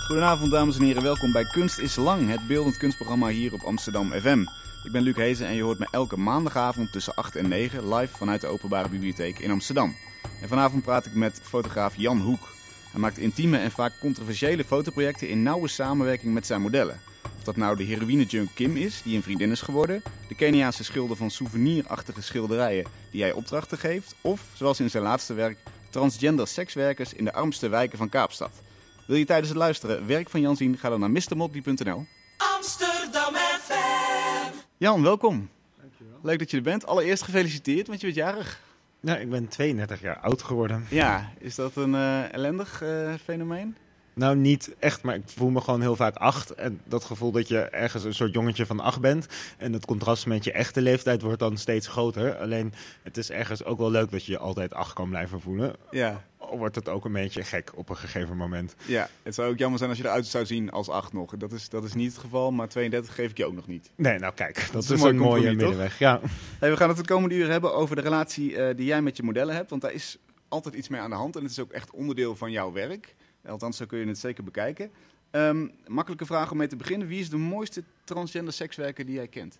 Goedenavond dames en heren, welkom bij Kunst is Lang, het beeldend kunstprogramma hier op Amsterdam FM. Ik ben Luc Hezen en je hoort me elke maandagavond tussen 8 en 9 live vanuit de Openbare Bibliotheek in Amsterdam. En vanavond praat ik met fotograaf Jan Hoek. Hij maakt intieme en vaak controversiële fotoprojecten in nauwe samenwerking met zijn modellen. Of dat nou de heroïne-junk Kim is, die een vriendin is geworden, de Keniaanse schilder van souvenirachtige schilderijen die hij opdrachten geeft, of, zoals in zijn laatste werk, transgender sekswerkers in de armste wijken van Kaapstad. Wil je tijdens het luisteren werk van Jan zien? Ga dan naar mrmotley.nl. Amsterdam FM. Jan, welkom. Dankjewel. Leuk dat je er bent. Allereerst gefeliciteerd, want je bent jarig. Ja, ik ben 32 jaar oud geworden. Ja, is dat een ellendig fenomeen? Nou, niet echt, maar ik voel me gewoon heel vaak 8. En dat gevoel dat je ergens een soort jongetje van 8 bent. En het contrast met je echte leeftijd wordt dan steeds groter. Alleen, het is ergens ook wel leuk dat je je altijd 8 kan blijven voelen. Ja. Al wordt het ook een beetje gek op een gegeven moment. Ja, het zou ook jammer zijn als je eruit zou zien als 8 nog. Dat is niet het geval, maar 32 geef ik je ook nog niet. Nee, nou kijk, dat is is een een mooi mooie compromis, middenweg. Ja. Hey, we gaan het de komende uur hebben over de relatie die jij met je modellen hebt. Want daar is altijd iets mee aan de hand en het is ook echt onderdeel van jouw werk. Althans, zo kun je het zeker bekijken. Makkelijke vraag om mee te beginnen. Wie is de mooiste transgender sekswerker die jij kent?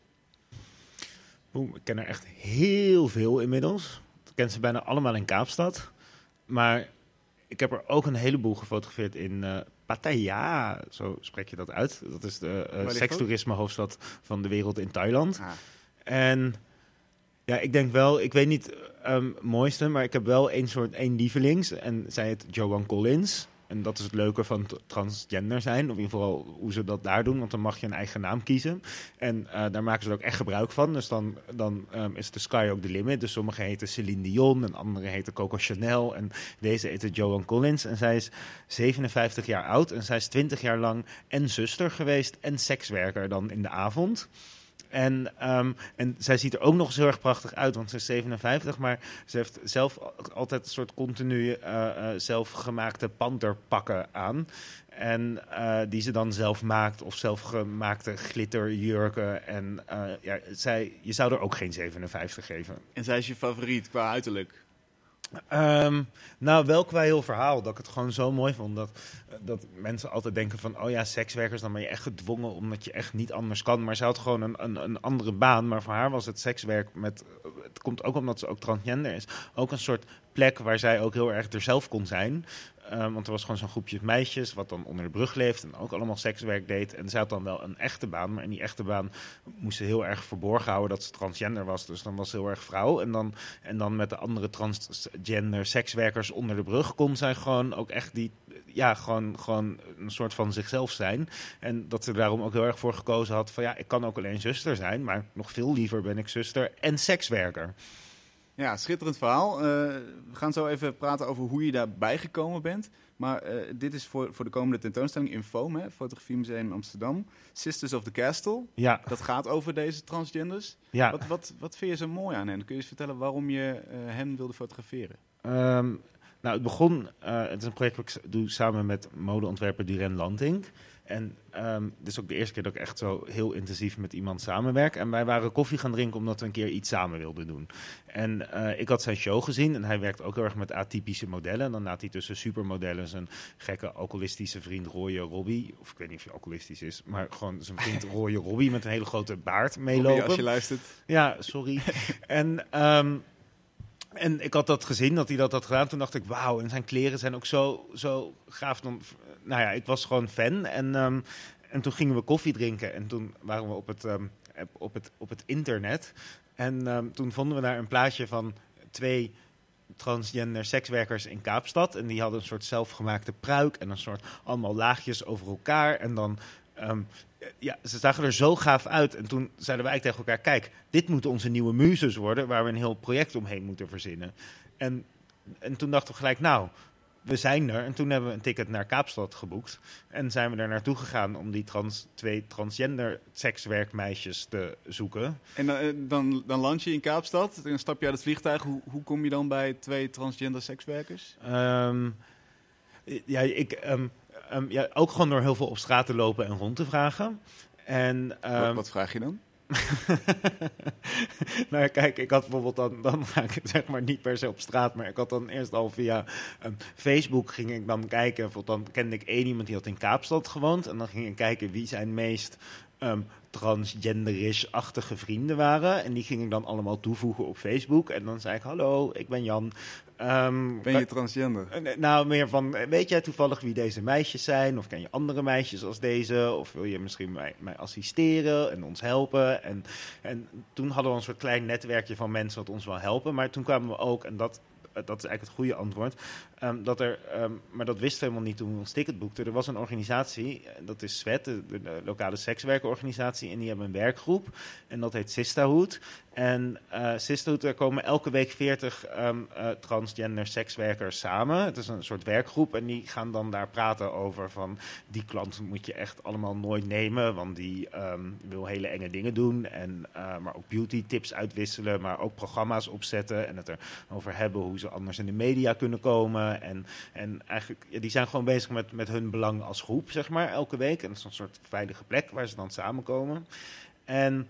Ik ken er echt heel veel inmiddels. Ik ken ze bijna allemaal in Kaapstad. Maar ik heb er ook een heleboel gefotografeerd in Pattaya, zo spreek je dat uit. Dat is de sekstoerisme hoofdstad van de wereld in Thailand. Ah. En ja, ik denk wel, ik weet niet mooiste, maar ik heb wel één lievelings. En zij heet Joan Collins. En dat is het leuke van transgender zijn. Of in ieder geval hoe ze dat daar doen. Want dan mag je een eigen naam kiezen. En daar maken ze er ook echt gebruik van. Dus dan is de sky ook de limit. Dus sommige heten Celine Dion. En andere heten Coco Chanel. En deze heet Joan Collins. En zij is 57 jaar oud. En zij is 20 jaar lang en zuster geweest. En sekswerker dan in de avond. En zij ziet er ook nog eens heel erg prachtig uit, want ze is 57, maar ze heeft zelf altijd een soort continu zelfgemaakte panterpakken aan. En die ze dan zelf maakt, of zelfgemaakte glitterjurken. En je zou er ook geen 57 geven. En zij is je favoriet qua uiterlijk? Nou, wel qua heel verhaal. Dat ik het gewoon zo mooi vond. Dat mensen altijd denken van, oh ja, sekswerkers, dan ben je echt gedwongen omdat je echt niet anders kan. Maar ze had gewoon een andere baan. Maar voor haar was het sekswerk het komt ook omdat ze ook transgender is. Ook een soort plek waar zij ook heel erg zichzelf kon zijn. Want er was gewoon zo'n groepje meisjes wat dan onder de brug leeft en ook allemaal sekswerk deed. En zij had dan wel een echte baan, maar in die echte baan moest ze heel erg verborgen houden dat ze transgender was. Dus dan was ze heel erg vrouw. En dan met de andere transgender sekswerkers onder de brug kon zij gewoon ook echt gewoon een soort van zichzelf zijn. En dat ze er daarom ook heel erg voor gekozen had van ja, ik kan ook alleen zuster zijn, maar nog veel liever ben ik zuster en sekswerker. Ja, schitterend verhaal. We gaan zo even praten over hoe je daarbij gekomen bent. Maar dit is voor de komende tentoonstelling in FOAM, Fotografiemuseum Amsterdam. Sisters of the Castle. Ja. Dat gaat over deze transgenders. Ja. Wat vind je zo mooi aan hen? Kun je eens vertellen waarom je hen wilde fotograferen? Nou, het begon, het is een project dat ik doe samen met modeontwerper Duren Lantink. En dit is ook de eerste keer dat ik echt zo heel intensief met iemand samenwerk. En wij waren koffie gaan drinken omdat we een keer iets samen wilden doen. En ik had zijn show gezien en hij werkt ook heel erg met atypische modellen. En dan laat hij tussen supermodellen zijn gekke alcoholistische vriend Roye Robbie, of ik weet niet of hij alcoholistisch is, maar gewoon zijn vriend Roye Robbie met een hele grote baard meelopen. Robbie, als je luistert. Ja, sorry. En ik had dat gezien, dat hij dat had gedaan. Toen dacht ik, wauw, en zijn kleren zijn ook zo gaaf. Nou ja, ik was gewoon fan. En toen gingen we koffie drinken. En toen waren we op het internet. En toen vonden we daar een plaatje van 2 transgender sekswerkers in Kaapstad. En die hadden een soort zelfgemaakte pruik. En een soort allemaal laagjes over elkaar. En dan ze zagen er zo gaaf uit. En toen zeiden wij tegen elkaar, kijk, dit moeten onze nieuwe muzes worden, waar we een heel project omheen moeten verzinnen. En toen dachten we gelijk, nou, we zijn er. En toen hebben we een ticket naar Kaapstad geboekt. En zijn we er naartoe gegaan om die 2 transgender sekswerkmeisjes te zoeken. En dan land je in Kaapstad, dan stap je uit het vliegtuig. Hoe kom je dan bij 2 transgender sekswerkers? Ook gewoon door heel veel op straat te lopen en rond te vragen. En, Wat vraag je dan? Nou ja, kijk, ik had bijvoorbeeld dan ga ik zeg maar niet per se op straat, maar ik had dan eerst al via Facebook ging ik dan kijken. Bijvoorbeeld dan kende ik één iemand die had in Kaapstad gewoond en dan ging ik kijken wie zijn meest transgenderish-achtige vrienden waren. En die ging ik dan allemaal toevoegen op Facebook. En dan zei ik, hallo, ik ben Jan. Ben je transgender? Nou, meer van, weet jij toevallig wie deze meisjes zijn? Of ken je andere meisjes als deze? Of wil je misschien mij assisteren en ons helpen? En toen hadden we een soort klein netwerkje van mensen wat ons wil helpen. Maar toen kwamen we ook, en dat is eigenlijk het goede antwoord, maar dat wisten we helemaal niet toen we ons ticket boekten. Er was een organisatie, dat is SWET, de lokale sekswerkerorganisatie, en die hebben een werkgroep. En dat heet Sisterhood. En Sisterhood, daar komen elke week 40 transgender sekswerkers samen. Het is een soort werkgroep en die gaan dan daar praten over van die klant moet je echt allemaal nooit nemen, want die wil hele enge dingen doen. Maar ook beauty tips uitwisselen, maar ook programma's opzetten en het erover hebben hoe ze anders in de media kunnen komen. En eigenlijk, ja, die zijn gewoon bezig met hun belang als groep, zeg maar, elke week. En dat is een soort veilige plek waar ze dan samenkomen. En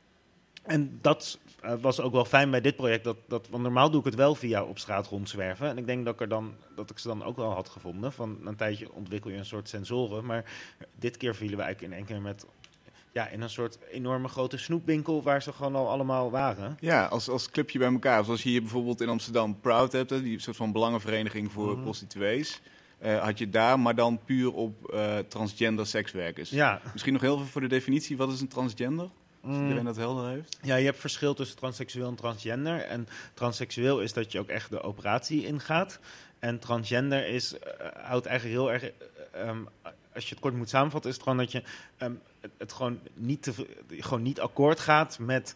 dat was ook wel fijn bij dit project. Want normaal doe ik het wel via op straat rondzwerven. En ik denk dat ik ze dan ook wel had gevonden. Van een tijdje ontwikkel je een soort sensoren. Maar dit keer vielen we eigenlijk in één keer met in een soort enorme grote snoepwinkel waar ze gewoon al allemaal waren. Ja, als clubje bij elkaar. Zoals je hier bijvoorbeeld in Amsterdam Proud hebt, die soort van belangenvereniging voor prostituees. Had je daar, maar dan puur op transgender sekswerkers. Ja. Misschien nog heel veel voor de definitie. Wat is een transgender? Als iedereen dat helder heeft. Ja, je hebt verschil tussen transseksueel en transgender. En transseksueel is dat je ook echt de operatie ingaat. En transgender houdt eigenlijk heel erg als je het kort moet samenvatten, is het gewoon dat je het gewoon niet akkoord gaat met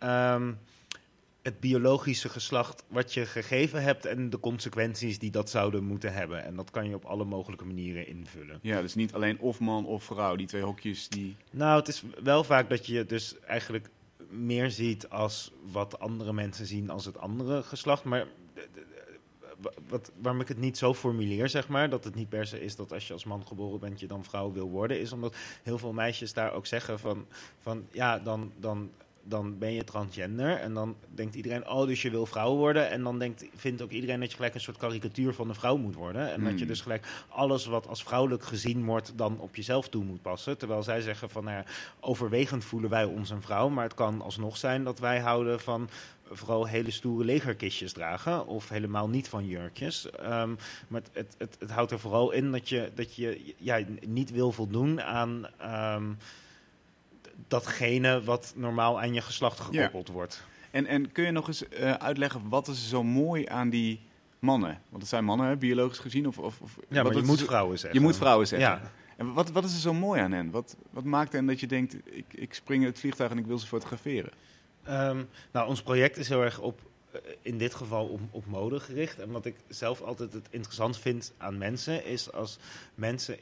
het biologische geslacht wat je gegeven hebt en de consequenties die dat zouden moeten hebben. En dat kan je op alle mogelijke manieren invullen. Ja, dus niet alleen of man of vrouw, die twee hokjes die... Nou, het is wel vaak dat je dus eigenlijk meer ziet als wat andere mensen zien als het andere geslacht. Maar waarom ik het niet zo formuleer, zeg maar, dat het niet per se is dat als je als man geboren bent, je dan vrouw wil worden, is omdat heel veel meisjes daar ook zeggen van ja, dan ben je transgender. En dan denkt iedereen, oh, dus je wil vrouw worden. En dan vindt ook iedereen dat je gelijk een soort karikatuur van een vrouw moet worden. En dat je dus gelijk alles wat als vrouwelijk gezien wordt dan op jezelf toe moet passen. Terwijl zij zeggen van, nou ja, overwegend voelen wij ons een vrouw. Maar het kan alsnog zijn dat wij houden van vooral hele stoere legerkistjes dragen. Of helemaal niet van jurkjes. Maar het houdt er vooral in dat je niet wil voldoen aan datgene wat normaal aan je geslacht gekoppeld wordt. En kun je nog eens uitleggen, wat is zo mooi aan die mannen? Want het zijn mannen, hè, biologisch gezien. Ja, maar je moet vrouwen zeggen. Je moet vrouwen zeggen. Ja. En wat is er zo mooi aan hen? Wat maakt hen dat je denkt, ik spring in het vliegtuig en ik wil ze fotograferen? Nou, ons project is heel erg in dit geval op mode gericht. En wat ik zelf altijd het interessant vind aan mensen, is als mensen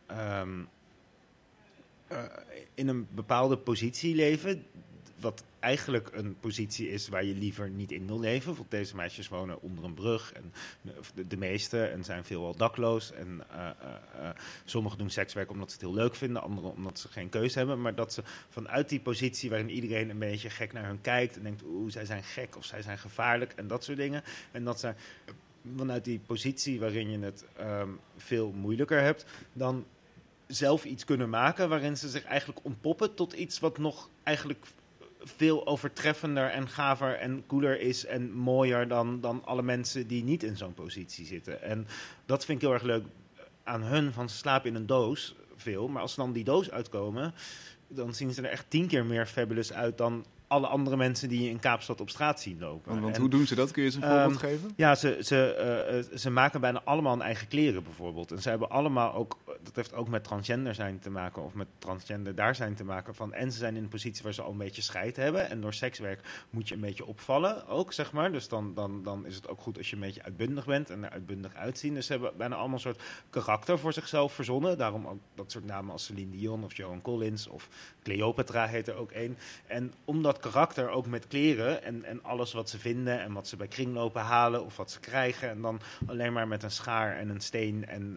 in een bepaalde positie leven, wat eigenlijk een positie is waar je liever niet in wil leven. Want deze meisjes wonen onder een brug, en de meeste, en zijn veelal dakloos. En sommigen doen sekswerk omdat ze het heel leuk vinden, anderen omdat ze geen keuze hebben. Maar dat ze vanuit die positie waarin iedereen een beetje gek naar hun kijkt en denkt, zij zijn gek of zij zijn gevaarlijk en dat soort dingen. En dat ze vanuit die positie waarin je het veel moeilijker hebt, dan zelf iets kunnen maken waarin ze zich eigenlijk ontpoppen tot iets wat nog eigenlijk veel overtreffender en gaver en cooler is en mooier dan alle mensen die niet in zo'n positie zitten. En dat vind ik heel erg leuk aan hun, van ze slapen in een doos, veel. Maar als ze dan die doos uitkomen, dan zien ze er echt 10 keer meer fabulous uit dan alle andere mensen die je in Kaapstad op straat zien lopen. Want hoe doen ze dat? Kun je eens een voorbeeld geven? Ja, ze maken bijna allemaal hun eigen kleren bijvoorbeeld. En ze hebben allemaal ook, dat heeft ook met transgender zijn te maken of met transgender daar zijn te maken. En ze zijn in een positie waar ze al een beetje scheid hebben. En door sekswerk moet je een beetje opvallen ook, zeg maar. Dus dan is het ook goed als je een beetje uitbundig bent en er uitbundig uitzien. Dus ze hebben bijna allemaal een soort karakter voor zichzelf verzonnen. Daarom ook dat soort namen als Celine Dion of Joan Collins of Cleopatra heet er ook één. En omdat karakter ook met kleren en alles wat ze vinden en wat ze bij kringlopen halen of wat ze krijgen en dan alleen maar met een schaar en een steen en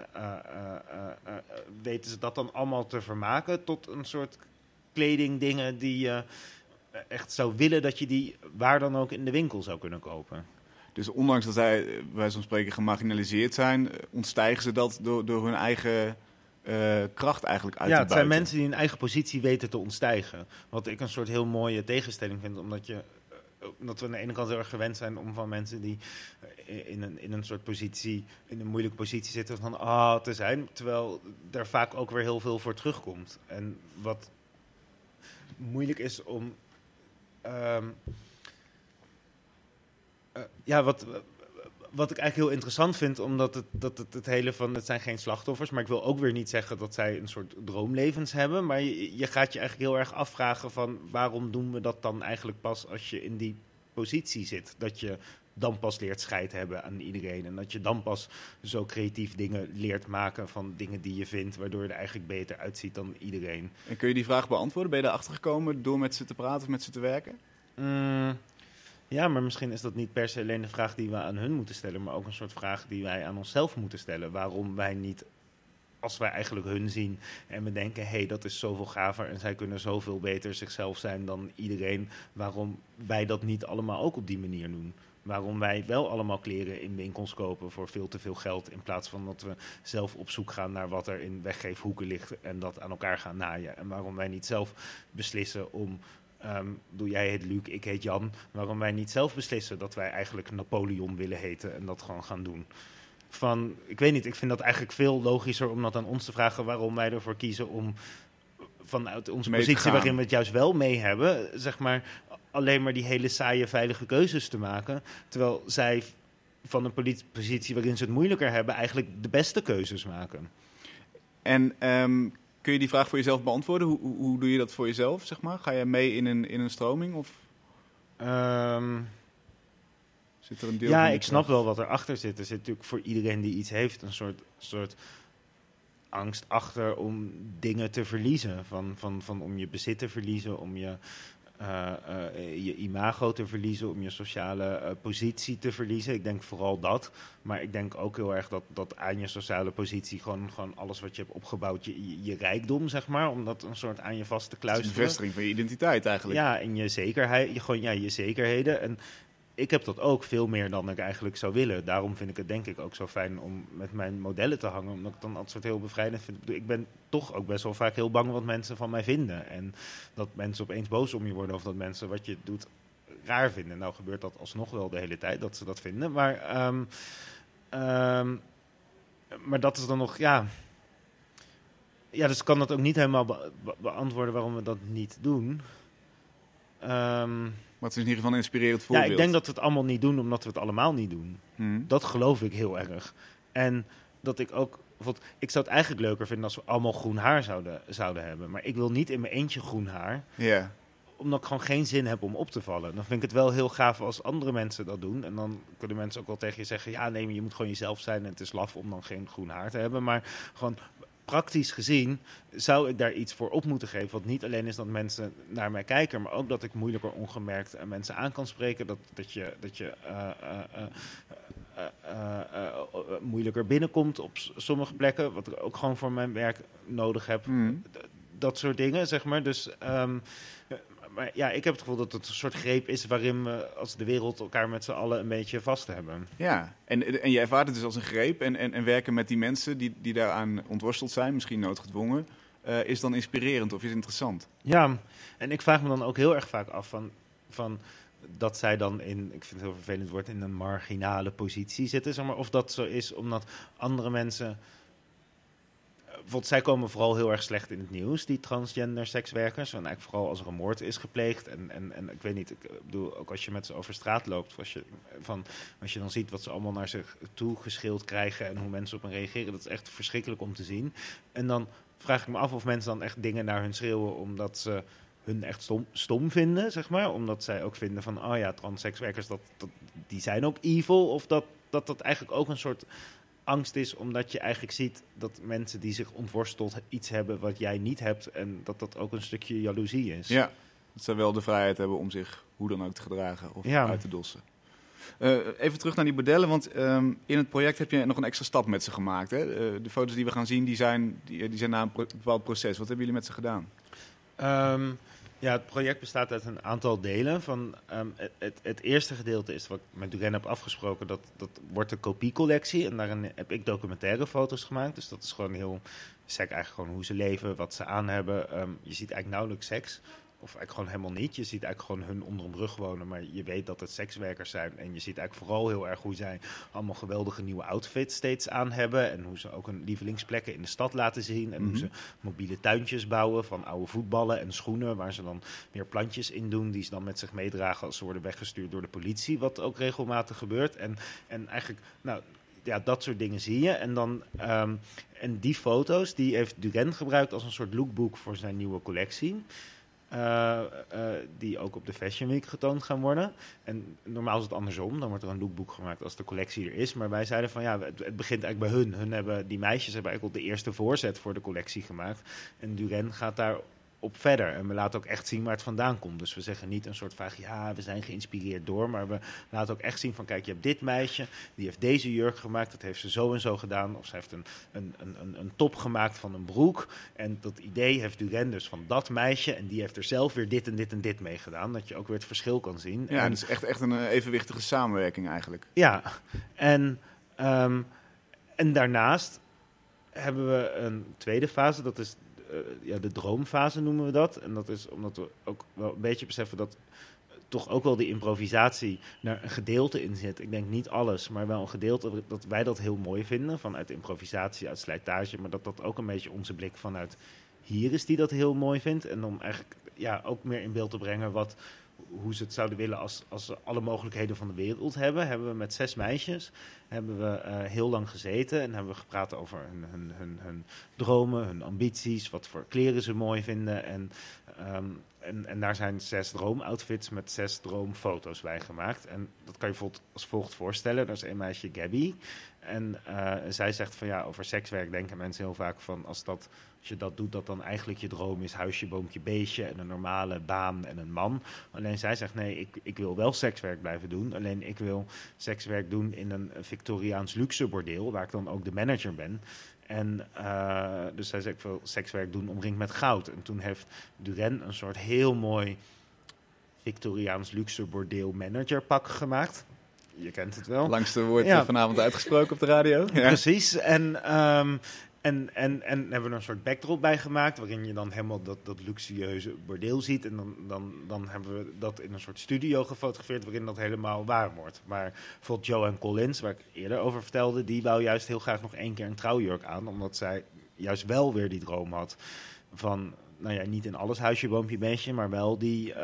weten ze dat dan allemaal te vermaken tot een soort kledingdingen die echt zou willen dat je die waar dan ook in de winkel zou kunnen kopen. Dus ondanks dat zij, bij wijze van spreken, gemarginaliseerd zijn, ontstijgen ze dat door hun eigen kracht eigenlijk uit te Ja, het zijn buiten. mensen die hun eigen positie weten te ontstijgen. Wat ik een soort heel mooie tegenstelling vind, omdat we aan de ene kant heel erg gewend zijn om van mensen die in een soort positie, in een moeilijke positie zitten, van te zijn. Terwijl er vaak ook weer heel veel voor terugkomt. En wat moeilijk is om... Wat ik eigenlijk heel interessant vind, omdat het hele van, het zijn geen slachtoffers, maar ik wil ook weer niet zeggen dat zij een soort droomlevens hebben. Maar je gaat je eigenlijk heel erg afvragen van, waarom doen we dat dan eigenlijk pas als je in die positie zit? Dat je dan pas leert scheid hebben aan iedereen. En dat je dan pas zo creatief dingen leert maken van dingen die je vindt, waardoor je er eigenlijk beter uitziet dan iedereen. En kun je die vraag beantwoorden? Ben je daarachter gekomen door met ze te praten of met ze te werken? Ja, maar misschien is dat niet per se alleen de vraag die we aan hun moeten stellen, maar ook een soort vraag die wij aan onszelf moeten stellen. Waarom wij niet, als wij eigenlijk hun zien en we denken, hé, dat is zoveel gaver en zij kunnen zoveel beter zichzelf zijn dan iedereen, waarom wij dat niet allemaal ook op die manier doen? Waarom wij wel allemaal kleren in winkels kopen voor veel te veel geld, in plaats van dat we zelf op zoek gaan naar wat er in weggeefhoeken ligt en dat aan elkaar gaan naaien. En waarom wij niet zelf beslissen om... jij heet Luc, ik heet Jan. Waarom wij niet zelf beslissen dat wij eigenlijk Napoleon willen heten en dat gewoon gaan doen. Ik weet niet, ik vind dat eigenlijk veel logischer om dat aan ons te vragen, waarom wij ervoor kiezen om vanuit onze positie waarin we het juist wel mee hebben, zeg maar, alleen maar die hele saaie, veilige keuzes te maken. Terwijl zij van een positie waarin ze het moeilijker hebben, eigenlijk de beste keuzes maken. En kun je die vraag voor jezelf beantwoorden? Hoe doe je dat voor jezelf, zeg maar? Ga je mee in een stroming? Of zit er een deel van ik snap wel wat erachter zit. Er zit natuurlijk voor iedereen die iets heeft een soort angst achter om dingen te verliezen. Van om je bezit te verliezen, om je imago te verliezen, om je sociale positie te verliezen. Ik denk vooral dat. Maar ik denk ook heel erg dat aan je sociale positie gewoon alles wat je hebt opgebouwd, je rijkdom, zeg maar, om dat een soort aan je vast te kluisteren. Het is een bevestiging van je identiteit eigenlijk. Ja, en je zekerheid, je zekerheden. En ik heb dat ook veel meer dan ik eigenlijk zou willen. Daarom vind ik het denk ik ook zo fijn om met mijn modellen te hangen. Omdat ik dan altijd soort heel bevrijdend vind. Ik ben toch ook best wel vaak heel bang wat mensen van mij vinden. En dat mensen opeens boos om je worden. Of dat mensen wat je doet raar vinden. Nou gebeurt dat alsnog wel de hele tijd dat ze dat vinden. Maar dat is dan nog, ja... Ja, dus ik kan dat ook niet helemaal beantwoorden waarom we dat niet doen. Maar het is in ieder geval een inspirerend voorbeeld. Ja, ik denk dat we het allemaal niet doen omdat we het allemaal niet doen. Dat geloof ik heel erg. En dat ik ook... Ik zou het eigenlijk leuker vinden als we allemaal groen haar zouden hebben. Maar ik wil niet in mijn eentje groen haar. Ja. Omdat ik gewoon geen zin heb om op te vallen. Dan vind ik het wel heel gaaf als andere mensen dat doen. En dan kunnen mensen ook wel tegen je zeggen... Ja, nee, maar je moet gewoon jezelf zijn en het is laf om dan geen groen haar te hebben. Maar gewoon... Praktisch gezien zou ik daar iets voor op moeten geven. Wat niet alleen is dat mensen naar mij kijken, maar ook dat ik moeilijker ongemerkt mensen aan kan spreken. Dat je moeilijker binnenkomt op sommige plekken. Wat ik ook gewoon voor mijn werk nodig heb. Dat soort dingen, zeg maar. Dus... Maar ja, ik heb het gevoel dat het een soort greep is waarin we als de wereld elkaar met z'n allen een beetje vast hebben. Ja, en je ervaart het dus als een greep en werken met die mensen die daaraan ontworsteld zijn, misschien noodgedwongen, is dan inspirerend of is interessant? Ja, en ik vraag me dan ook heel erg vaak af van dat zij dan ik vind het heel vervelend woord, in een marginale positie zitten, zeg maar. Of dat zo is omdat andere mensen... Bijvoorbeeld, zij komen vooral heel erg slecht in het nieuws, die transgender sekswerkers. En eigenlijk vooral als er een moord is gepleegd. En ik weet niet, ik bedoel, ook als je met ze over straat loopt, als je dan ziet wat ze allemaal naar zich toe geschild krijgen en hoe mensen op hen reageren, dat is echt verschrikkelijk om te zien. En dan vraag ik me af of mensen dan echt dingen naar hun schreeuwen omdat ze hun echt stom vinden, zeg maar. Omdat zij ook vinden van, oh ja, transsekswerkers, die zijn ook evil. Of dat eigenlijk ook een soort... angst is omdat je eigenlijk ziet dat mensen die zich ontworsteld iets hebben wat jij niet hebt en dat ook een stukje jaloezie is. Ja, dat ze wel de vrijheid hebben om zich hoe dan ook te gedragen of uit te dossen. Even terug naar die modellen, want in het project heb je nog een extra stap met ze gemaakt. Hè? De foto's die we gaan zien, die zijn na een bepaald proces. Wat hebben jullie met ze gedaan? Ja, het project bestaat uit een aantal delen. Het eerste gedeelte is wat ik met Duren heb afgesproken. Dat wordt de kopiecollectie. En daarin heb ik documentaire foto's gemaakt. Dus dat is gewoon heel sec, eigenlijk gewoon hoe ze leven, wat ze aan hebben. Je ziet eigenlijk nauwelijks seks. Of eigenlijk gewoon helemaal niet. Je ziet eigenlijk gewoon hun onder een brug wonen, maar je weet dat het sekswerkers zijn. En je ziet eigenlijk vooral heel erg hoe zij allemaal geweldige nieuwe outfits steeds aan hebben. En hoe ze ook hun lievelingsplekken in de stad laten zien. En hoe ze mobiele tuintjes bouwen van oude voetballen en schoenen, waar ze dan weer plantjes in doen, die ze dan met zich meedragen als ze worden weggestuurd door de politie. Wat ook regelmatig gebeurt. En eigenlijk, nou ja, dat soort dingen zie je. En dan en die foto's, die heeft Duren gebruikt als een soort lookbook voor zijn nieuwe collectie. Die ook op de Fashion Week getoond gaan worden. En normaal is het andersom. Dan wordt er een lookbook gemaakt als de collectie er is. Maar wij zeiden van ja, het begint eigenlijk bij hun. Die meisjes hebben eigenlijk al de eerste voorzet voor de collectie gemaakt. En Duren gaat daar op verder. En we laten ook echt zien waar het vandaan komt. Dus we zeggen niet een soort vraag, ja, we zijn geïnspireerd door. Maar we laten ook echt zien van, kijk, je hebt dit meisje, die heeft deze jurk gemaakt. Dat heeft ze zo en zo gedaan. Of ze heeft een top gemaakt van een broek. En dat idee heeft Duren dus van dat meisje. En die heeft er zelf weer dit en dit en dit mee gedaan. Dat je ook weer het verschil kan zien. Ja, en het is echt een evenwichtige samenwerking eigenlijk. Ja, en daarnaast hebben we een tweede fase. Dat is de droomfase noemen we dat. En dat is omdat we ook wel een beetje beseffen dat toch ook wel die improvisatie naar een gedeelte in zit. Ik denk niet alles, maar wel een gedeelte dat wij dat heel mooi vinden. Vanuit improvisatie, uit slijtage. Maar dat ook een beetje onze blik vanuit hier is die dat heel mooi vindt. En om eigenlijk ook meer in beeld te brengen hoe ze het zouden willen als ze alle mogelijkheden van de wereld hebben we met 6 meisjes heel lang gezeten en hebben we gepraat over hun dromen, hun ambities, wat voor kleren ze mooi vinden. En daar zijn 6 droomoutfits met 6 droomfoto's bij gemaakt. En dat kan je bijvoorbeeld als volgt voorstellen. Er is een meisje, Gabby. En zij zegt van over sekswerk denken mensen heel vaak van als je dat doet, dat dan eigenlijk je droom is huisje, boompje, beestje en een normale baan en een man. Alleen zij zegt nee, ik wil wel sekswerk blijven doen. Alleen ik wil sekswerk doen in een Victoriaans luxe bordeel, waar ik dan ook de manager ben. En dus zij zegt, ik wil sekswerk doen omringd met goud. En toen heeft Duren een soort heel mooi Victoriaans luxe bordeel managerpak gemaakt. Je kent het wel. Langste woord vanavond uitgesproken op de radio. Ja. Precies. En hebben we er een soort backdrop bij gemaakt, waarin je dan helemaal dat luxueuze bordeel ziet. En dan hebben we dat in een soort studio gefotografeerd, waarin dat helemaal waar wordt. Maar bijvoorbeeld Joanne Collins, waar ik eerder over vertelde, die wou juist heel graag nog 1 keer een trouwjurk aan, omdat zij juist wel weer die droom had van, niet in alles huisje, boompje, beestje, maar wel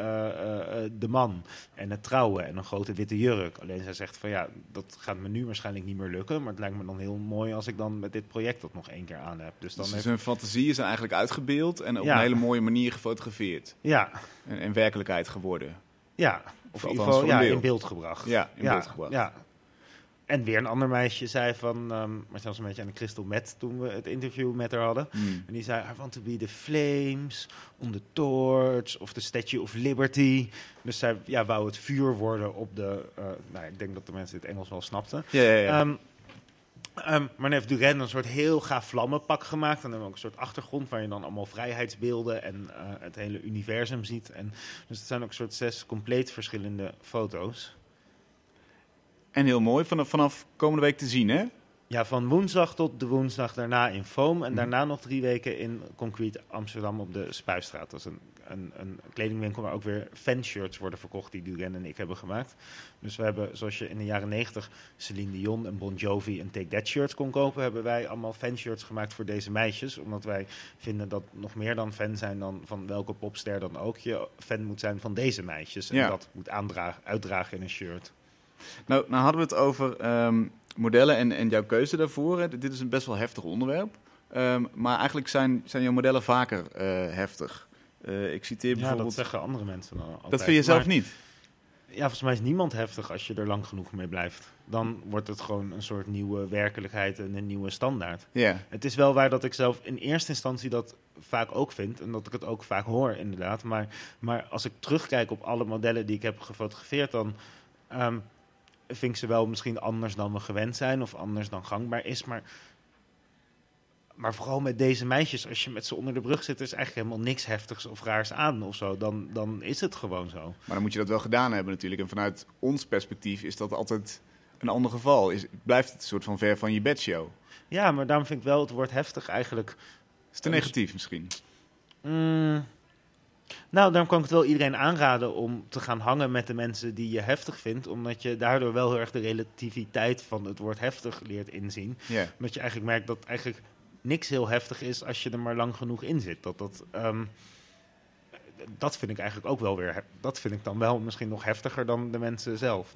de man en het trouwen en een grote witte jurk. Alleen zij zegt van dat gaat me nu waarschijnlijk niet meer lukken, maar het lijkt me dan heel mooi als ik dan met dit project dat nog 1 keer aan heb. Dus hun fantasieën zijn eigenlijk uitgebeeld en op een hele mooie manier gefotografeerd. Ja. En werkelijkheid geworden. Ja, of in ieder geval in beeld gebracht. Ja, in beeld gebracht. Ja. En weer een ander meisje zei van, maar zelfs een beetje aan de Crystal Met toen we het interview met haar hadden. En die zei, I want to be the flames on the torch of the Statue of Liberty. Dus zij wou het vuur worden op de, ik denk dat de mensen het Engels wel snapten. Ja. Maar dan heeft Duren een soort heel gaaf vlammenpak gemaakt. En dan hebben we ook een soort achtergrond waar je dan allemaal vrijheidsbeelden en het hele universum ziet. En dus het zijn ook een soort 6 compleet verschillende foto's. En heel mooi, vanaf komende week te zien, hè? Ja, van woensdag tot de woensdag daarna in Foam. En daarna nog 3 weken in Concrete Amsterdam op de Spuistraat. Dat is een kledingwinkel waar ook weer fanshirts worden verkocht die Duren en ik hebben gemaakt. Dus we hebben, zoals je in de jaren 90 Celine Dion en Bon Jovi en Take That shirts kon kopen, hebben wij allemaal fanshirts gemaakt voor deze meisjes. Omdat wij vinden dat nog meer dan fan zijn dan van welke popster dan ook, je fan moet zijn van deze meisjes. En dat moet uitdragen in een shirt. Nou hadden we het over modellen en jouw keuze daarvoor. Hè. Dit is een best wel heftig onderwerp. Maar eigenlijk zijn jouw modellen vaker heftig. Ik citeer bijvoorbeeld... dat zeggen andere mensen dan altijd. Dat vind je zelf niet? Ja, volgens mij is niemand heftig als je er lang genoeg mee blijft. Dan wordt het gewoon een soort nieuwe werkelijkheid en een nieuwe standaard. Yeah. Het is wel waar dat ik zelf in eerste instantie dat vaak ook vind. En dat ik het ook vaak hoor, inderdaad. Maar als ik terugkijk op alle modellen die ik heb gefotografeerd, dan vind ik ze wel misschien anders dan we gewend zijn of anders dan gangbaar is. Maar Maar vooral met deze meisjes, als je met ze onder de brug zit, is eigenlijk helemaal niks heftigs of raars aan of zo. Dan is het gewoon zo. Maar dan moet je dat wel gedaan hebben natuurlijk. En vanuit ons perspectief is dat altijd een ander geval. Blijft het een soort van ver van je bedshow. Ja, maar daarom vind ik wel het woord heftig eigenlijk... Is te negatief misschien? Nou, daarom kan ik het wel iedereen aanraden om te gaan hangen met de mensen die je heftig vindt. Omdat je daardoor wel heel erg de relativiteit van het woord heftig leert inzien. Ja. Omdat je eigenlijk merkt dat eigenlijk niks heel heftig is als je er maar lang genoeg in zit. Dat vind ik eigenlijk ook wel weer... Dat vind ik dan wel misschien nog heftiger dan de mensen zelf.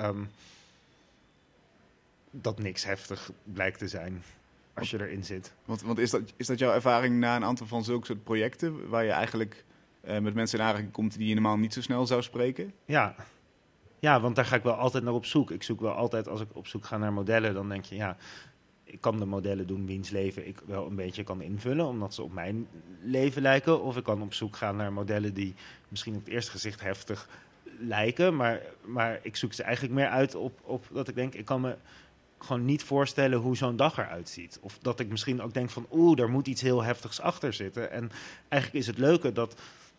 Dat niks heftig blijkt te zijn als je erin zit. Want is dat jouw ervaring na een aantal van zulke soort projecten... waar je eigenlijk met mensen in aanraking komt die je normaal niet zo snel zou spreken? Ja, want daar ga ik wel altijd naar op zoek. Ik zoek wel altijd, als ik op zoek ga naar modellen, dan denk je... ja, ik kan de modellen doen wiens leven ik wel een beetje kan invullen... omdat ze op mijn leven lijken. Of ik kan op zoek gaan naar modellen die misschien op het eerste gezicht heftig lijken... maar ik zoek ze eigenlijk meer uit op dat ik denk... ik kan me gewoon niet voorstellen hoe zo'n dag eruit ziet. Of dat ik misschien ook denk van... daar moet iets heel heftigs achter zitten. En eigenlijk is het leuke dat...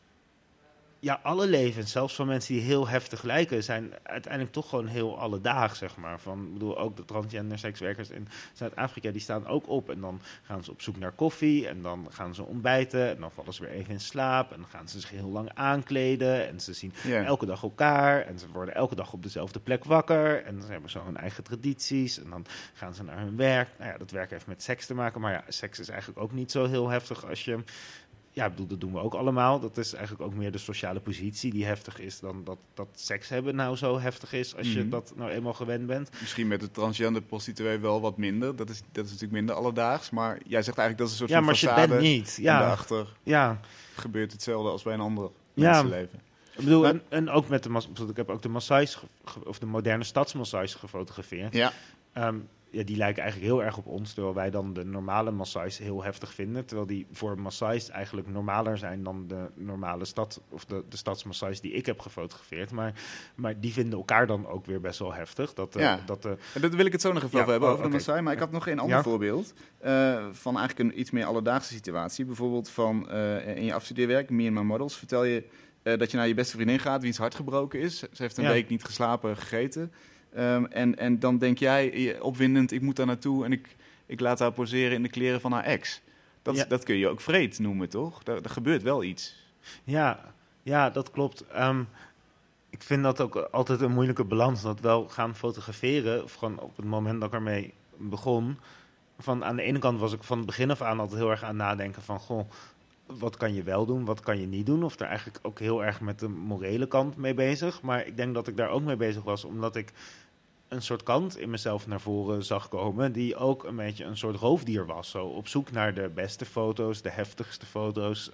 ja, alle levens, zelfs van mensen die heel heftig lijken... zijn uiteindelijk toch gewoon heel alledaags, zeg maar. Ik bedoel, ook de transgender sekswerkers in Zuid-Afrika... die staan ook op en dan gaan ze op zoek naar koffie... en dan gaan ze ontbijten en dan vallen ze weer even in slaap... en dan gaan ze zich heel lang aankleden... en ze zien elke dag elkaar... en ze worden elke dag op dezelfde plek wakker... en ze hebben zo hun eigen tradities... en dan gaan ze naar hun werk. Nou ja, dat werk heeft met seks te maken... maar ja, seks is eigenlijk ook niet zo heel heftig als je... Ja, ik bedoel, dat doen we ook allemaal. Dat is eigenlijk ook meer de sociale positie die heftig is... dan dat seks hebben nou zo heftig is... als je dat nou eenmaal gewend bent. Misschien met de transgender prostituee wel wat minder. Dat is natuurlijk minder alledaags. Maar jij zegt eigenlijk dat is een soort van maar façade. Je bent niet. Ja. En daarachter gebeurt hetzelfde als bij een ander mensenleven. Ik bedoel, en ook met ik heb ook de Maasais... of de moderne stadsmassais gefotografeerd. Ja. Die lijken eigenlijk heel erg op ons, terwijl wij dan de normale Maasais heel heftig vinden. Terwijl die voor Maasais eigenlijk normaler zijn dan de normale stad, of de stadsmaasais die ik heb gefotografeerd. Maar die vinden elkaar dan ook weer best wel heftig. En dat wil ik het zo nog even over hebben, over de Maasai. Maar ik had nog een ander voorbeeld van eigenlijk een iets meer alledaagse situatie. Bijvoorbeeld van in je afstudeerwerk, Me and My Models, vertel je dat je naar je beste vriendin gaat, wiens hart gebroken is. Ze heeft een week niet geslapen, gegeten. En dan denk jij, opwindend, ik moet daar naartoe en ik laat haar poseren in de kleren van haar ex. Dat kun je ook vreed noemen, toch? Er gebeurt wel iets. Ja, dat klopt. Ik vind dat ook altijd een moeilijke balans. Dat wel gaan fotograferen, of gewoon op het moment dat ik ermee begon. Aan de ene kant was ik van het begin af aan altijd heel erg aan nadenken van... goh, wat kan je wel doen, wat kan je niet doen? Of er eigenlijk ook heel erg met de morele kant mee bezig. Maar ik denk dat ik daar ook mee bezig was, omdat ik een soort kant in mezelf naar voren zag komen... die ook een beetje een soort roofdier was. Zo op zoek naar de beste foto's, de heftigste foto's.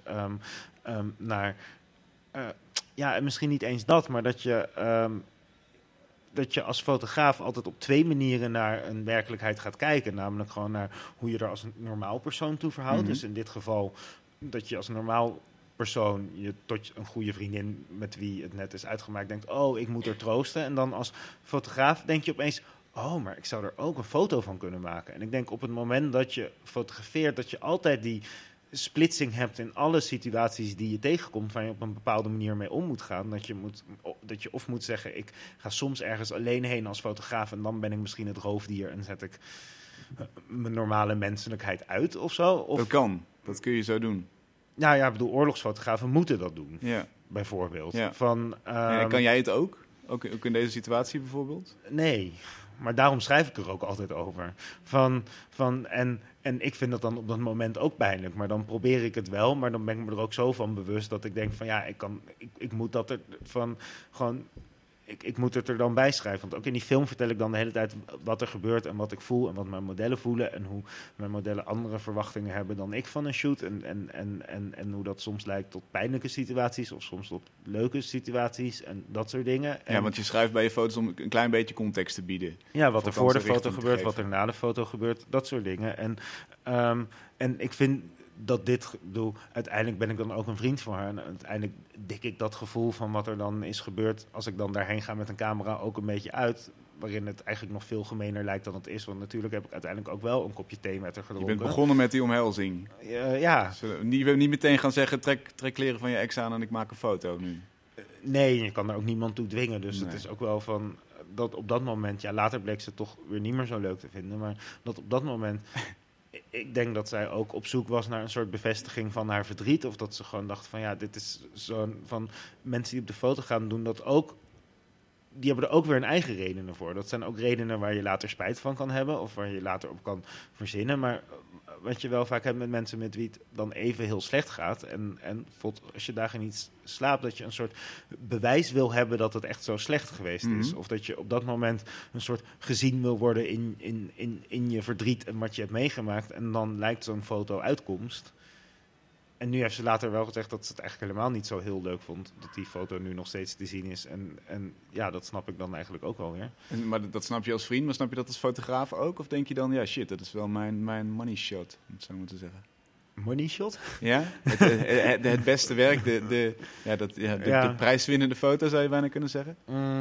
En misschien niet eens dat, maar dat je als fotograaf altijd op twee manieren naar een werkelijkheid gaat kijken. Namelijk gewoon naar hoe je er als een normaal persoon toe verhoudt. Mm-hmm. Dus in dit geval dat je als normaal persoon je tot een goede vriendin met wie het net is uitgemaakt denkt... oh, ik moet er troosten. En dan als fotograaf denk je opeens... oh, maar ik zou er ook een foto van kunnen maken. En ik denk op het moment dat je fotografeert... dat je altijd die splitsing hebt in alle situaties die je tegenkomt... waar je op een bepaalde manier mee om moet gaan. Dat je of moet zeggen, ik ga soms ergens alleen heen als fotograaf... en dan ben ik misschien het roofdier en zet ik mijn normale menselijkheid uit of zo. Of, dat kun je zo doen. Nou ja, ik bedoel, oorlogsfotografen moeten dat doen, bijvoorbeeld. Ja. En kan jij het ook? Ook in deze situatie bijvoorbeeld? Nee, maar daarom schrijf ik er ook altijd over. En ik vind dat dan op dat moment ook pijnlijk. Maar dan probeer ik het wel, maar dan ben ik me er ook zo van bewust... dat ik denk van ik moet dat er van gewoon... Ik moet het er dan bij schrijven. Want ook in die film vertel ik dan de hele tijd wat er gebeurt... en wat ik voel en wat mijn modellen voelen... en hoe mijn modellen andere verwachtingen hebben dan ik van een shoot... en hoe dat soms leidt tot pijnlijke situaties... of soms tot leuke situaties en dat soort dingen. Ja, want je schrijft bij je foto's om een klein beetje context te bieden. Ja, wat er voor de foto gebeurt, wat er na de foto gebeurt... dat soort dingen. En ik vind... uiteindelijk ben ik dan ook een vriend van haar. En uiteindelijk dik ik dat gevoel van wat er dan is gebeurd... als ik dan daarheen ga met een camera ook een beetje uit. waarin het eigenlijk nog veel gemener lijkt dan het is. Want natuurlijk heb ik uiteindelijk ook wel een kopje thee met haar Je gedronken. bent begonnen met die omhelzing. Ja. Zullen we niet meteen gaan zeggen, trek kleren van je ex aan en ik maak een foto nu. Nee, je kan daar ook niemand toe dwingen. Dus Nee. het is ook wel van, dat op dat moment, ja, later bleek ze toch weer niet meer zo leuk te vinden. Maar dat op dat moment, ik denk dat zij ook op zoek was naar een soort bevestiging van haar verdriet. Of dat ze gewoon dacht van, ja, dit is zo'n, van mensen die op de foto gaan doen dat ook. Die hebben er ook weer een eigen redenen voor. Dat zijn ook redenen waar je later spijt van kan hebben. Of waar je later op kan verzinnen. Maar wat je wel vaak hebt met mensen met wie het dan even heel slecht gaat. En bijvoorbeeld als je dagen niet slaapt, dat je een soort bewijs wil hebben dat het echt zo slecht geweest is. Mhm. Of dat je op dat moment een soort gezien wil worden in je verdriet en wat je hebt meegemaakt. En dan lijkt zo'n foto uitkomst. En nu heeft ze later wel gezegd dat ze het eigenlijk helemaal niet zo heel leuk vond. Dat die foto nu nog steeds te zien is. En ja, dat snap ik dan eigenlijk ook wel weer. Maar dat snap je als vriend, maar snap je dat als fotograaf ook? Of denk je dan, ja shit, dat is wel mijn money shot, om het zo maar te zeggen. Money shot? Ja, het beste werk, de prijswinnende foto zou je bijna kunnen zeggen.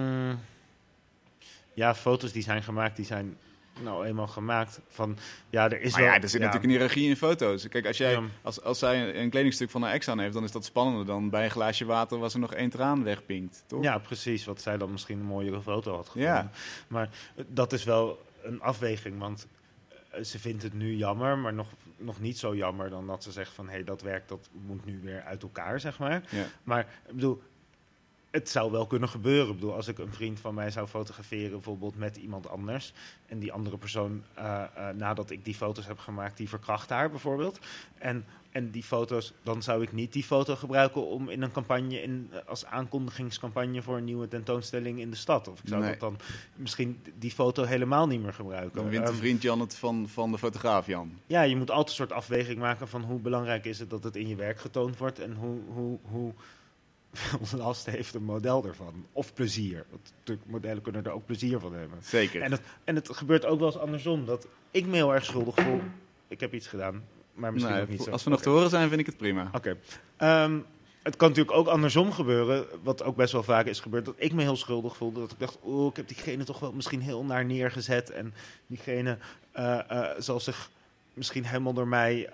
Ja, foto's die zijn gemaakt, die zijn nou eenmaal gemaakt van, ja, er is Maar wel... ja, er zit natuurlijk een hiërarchie in foto's. Kijk, Ja. als zij een kledingstuk van haar ex aan heeft, dan is dat spannender dan bij een glaasje water waar ze nog 1 traan wegpinkt, toch? Ja, precies, wat zij dan misschien een mooiere foto had gevonden. Ja. Maar dat is wel een afweging, want ze vindt het nu jammer, maar nog niet zo jammer dan dat ze zegt van, hé, dat werk, dat moet nu weer uit elkaar, zeg maar. Ja. Maar ik bedoel, het zou wel kunnen gebeuren. Ik bedoel, als ik een vriend van mij zou fotograferen, bijvoorbeeld met iemand anders, en die andere persoon, nadat ik die foto's heb gemaakt, die verkracht haar bijvoorbeeld. En die foto's, dan zou ik niet die foto gebruiken om in een campagne, als aankondigingscampagne voor een nieuwe tentoonstelling in de stad. Of ik zou dat dan misschien die foto helemaal niet meer gebruiken. Dan wint de vriend Jan het van de fotograaf Jan. Ja, je moet altijd een soort afweging maken van hoe belangrijk is het dat het in je werk getoond wordt en hoe veel last heeft een model ervan. Of plezier. Want natuurlijk, modellen kunnen er ook plezier van hebben. Zeker. En het gebeurt ook wel eens andersom. Dat ik me heel erg schuldig voel. Ik heb iets gedaan, maar misschien ook niet zo. Als we nog te horen zijn, vind ik het prima. Oké. Het kan natuurlijk ook andersom gebeuren, wat ook best wel vaak is gebeurd, dat ik me heel schuldig voelde. Dat ik dacht, ik heb diegene toch wel misschien heel naar neergezet. En diegene zal zich misschien helemaal door mij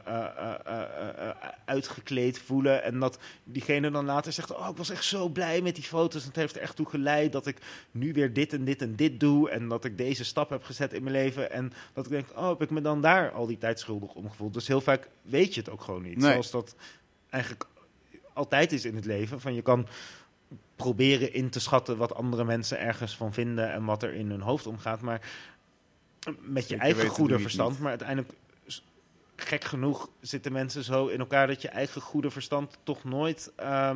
uitgekleed voelen. En dat diegene dan later zegt, ik was echt zo blij met die foto's. En het heeft er echt toe geleid dat ik nu weer dit en dit en dit doe. En dat ik deze stap heb gezet in mijn leven. En dat ik denk, heb ik me dan daar al die tijd schuldig om gevoeld. Dus heel vaak weet je het ook gewoon niet. Nee. Zoals dat eigenlijk altijd is in het leven. Van je kan proberen in te schatten wat andere mensen ergens van vinden en wat er in hun hoofd omgaat. Maar met je Zeker eigen weten goede doe je het verstand. niet. Maar uiteindelijk, gek genoeg, zitten mensen zo in elkaar dat je eigen goede verstand toch nooit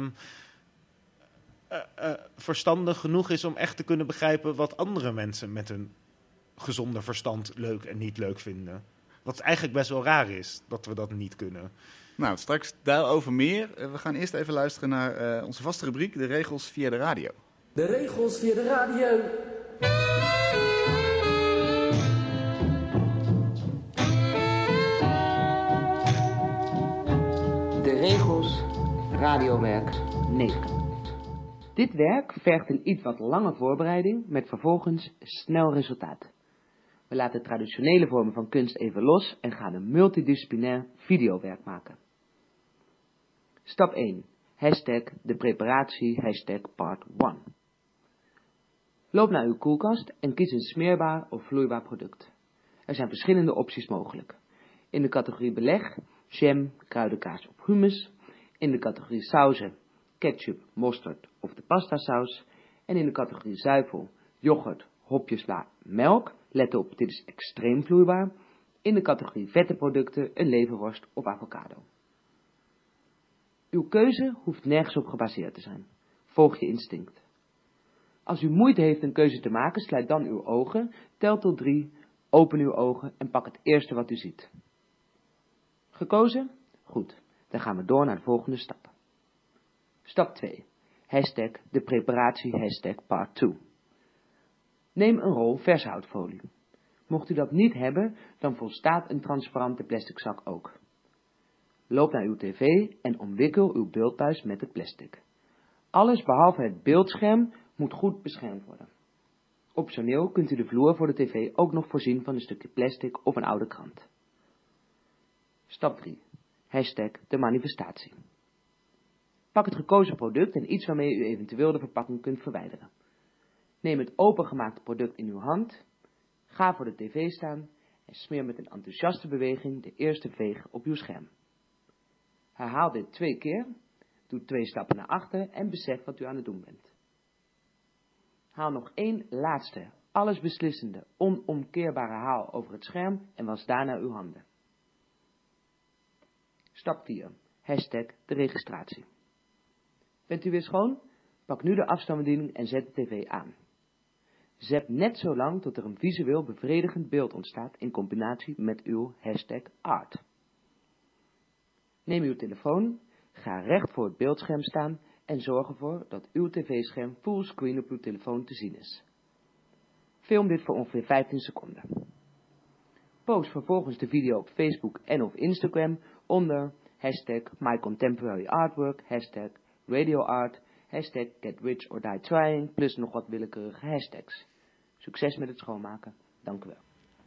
verstandig genoeg is om echt te kunnen begrijpen wat andere mensen met hun gezonde verstand leuk en niet leuk vinden. Wat eigenlijk best wel raar is, dat we dat niet kunnen. Nou, straks daarover meer. We gaan eerst even luisteren naar onze vaste rubriek, de regels via de radio. De regels via de radio. De regels radiowerk 9. Dit werk vergt een iets wat lange voorbereiding met vervolgens snel resultaat. We laten traditionele vormen van kunst even los en gaan een multidisciplinair videowerk maken. Stap 1. Hashtag de preparatie, hashtag part 1. Loop naar uw koelkast en kies een smeerbaar of vloeibaar product. Er zijn verschillende opties mogelijk. In de categorie beleg, jam, kruidenkaas of hummus. In de categorie sauzen, ketchup, mosterd of de pastasaus. En in de categorie zuivel, yoghurt, hopjesla, melk. Let op, dit is extreem vloeibaar. In de categorie vette producten, een leverworst of avocado. Uw keuze hoeft nergens op gebaseerd te zijn. Volg je instinct. Als u moeite heeft een keuze te maken, sluit dan uw ogen, tel tot 3, open uw ogen en pak het eerste wat u ziet. Gekozen? Goed, dan gaan we door naar de volgende stap. Stap 2. Hashtag de preparatie, hashtag part 2. Neem een rol vershoutfolie. Mocht u dat niet hebben, dan volstaat een transparante plastic zak ook. Loop naar uw tv en omwikkel uw beeldbuis met het plastic. Alles behalve het beeldscherm moet goed beschermd worden. Optioneel kunt u de vloer voor de tv ook nog voorzien van een stukje plastic of een oude krant. Stap 3. Hashtag de manifestatie. Pak het gekozen product en iets waarmee u eventueel de verpakking kunt verwijderen. Neem het opengemaakte product in uw hand, ga voor de tv staan en smeer met een enthousiaste beweging de eerste veeg op uw scherm. Herhaal dit 2 keer, doe 2 stappen naar achter en besef wat u aan het doen bent. Haal nog 1 laatste, allesbeslissende, onomkeerbare haal over het scherm en was daarna uw handen. Stap 4. Hashtag de registratie. Bent u weer schoon? Pak nu de afstandsbediening en zet de tv aan. Zet net zo lang tot er een visueel bevredigend beeld ontstaat in combinatie met uw hashtag art. Neem uw telefoon, ga recht voor het beeldscherm staan en zorg ervoor dat uw tv-scherm fullscreen op uw telefoon te zien is. Film dit voor ongeveer 15 seconden. Post vervolgens de video op Facebook en of Instagram onder hashtag mycontemporaryartwork, hashtag radioart, hashtag getrich-or-die-trying, plus nog wat willekeurige hashtags. Succes met het schoonmaken. Dank u wel.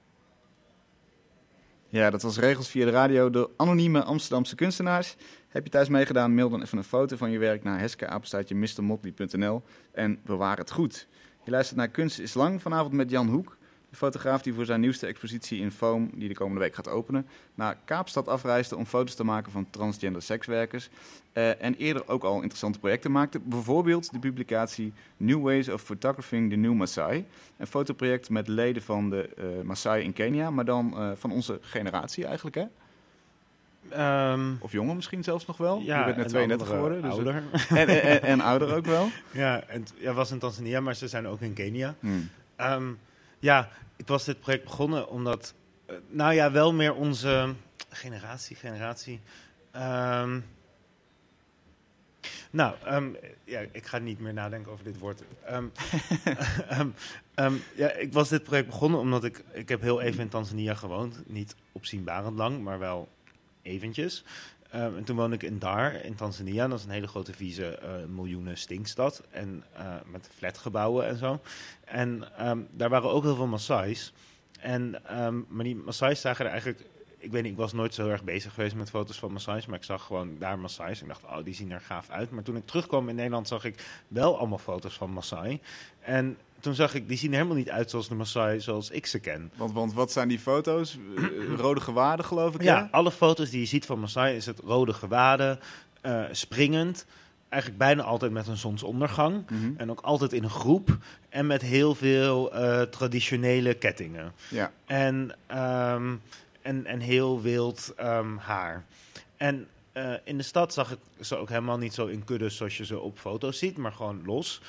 Ja, dat was Regels via de radio door anonieme Amsterdamse kunstenaars. Heb je thuis meegedaan, mail dan even een foto van je werk naar heske@mrmotley.nl en bewaar het goed. Je luistert naar Kunst is Lang, vanavond met Jan Hoek, de fotograaf die voor zijn nieuwste expositie in Foam, die de komende week gaat openen, naar Kaapstad afreisde om foto's te maken van transgender sekswerkers. En eerder ook al interessante projecten maakte. Bijvoorbeeld de publicatie New Ways of Photographing the New Maasai. Een fotoproject met leden van de Maasai in Kenia, maar dan van onze generatie eigenlijk, hè? Of jonger misschien zelfs nog wel. Ja, je bent net 32 geworden. Dus ouder. En ouder ook wel. Ja, het was in Tanzania, maar ze zijn ook in Kenia. Ja, Ik was dit project begonnen omdat, wel meer onze generatie. Ik ga niet meer nadenken over dit woord. Ik was dit project begonnen omdat ik heb heel even in Tanzania gewoond. Niet opzienbarend lang, maar wel eventjes. En toen woonde ik in Dar, in Tanzania. Dat is een hele grote vieze miljoenen stinkstad. En met flatgebouwen en zo. En daar waren ook heel veel Maasai's. Maar die Maasai's zagen er eigenlijk... Ik weet niet, ik was nooit zo erg bezig geweest met foto's van Maasai's. Maar ik zag gewoon daar Maasai's. En ik dacht, die zien er gaaf uit. Maar toen ik terugkwam in Nederland zag ik wel allemaal foto's van Maasai. En toen zag ik, die zien er helemaal niet uit zoals de Maasai zoals ik ze ken. Want wat zijn die foto's? Rode gewaden, geloof ik, Ja, hè? alle foto's die je ziet van Maasai is het rode gewaden, springend. Eigenlijk bijna altijd met een zonsondergang. Mm-hmm. En ook altijd in een groep. En met heel veel traditionele kettingen. Ja. En heel wild haar. En in de stad zag ik ze ook helemaal niet zo in kuddes zoals je ze op foto's ziet. Maar gewoon los.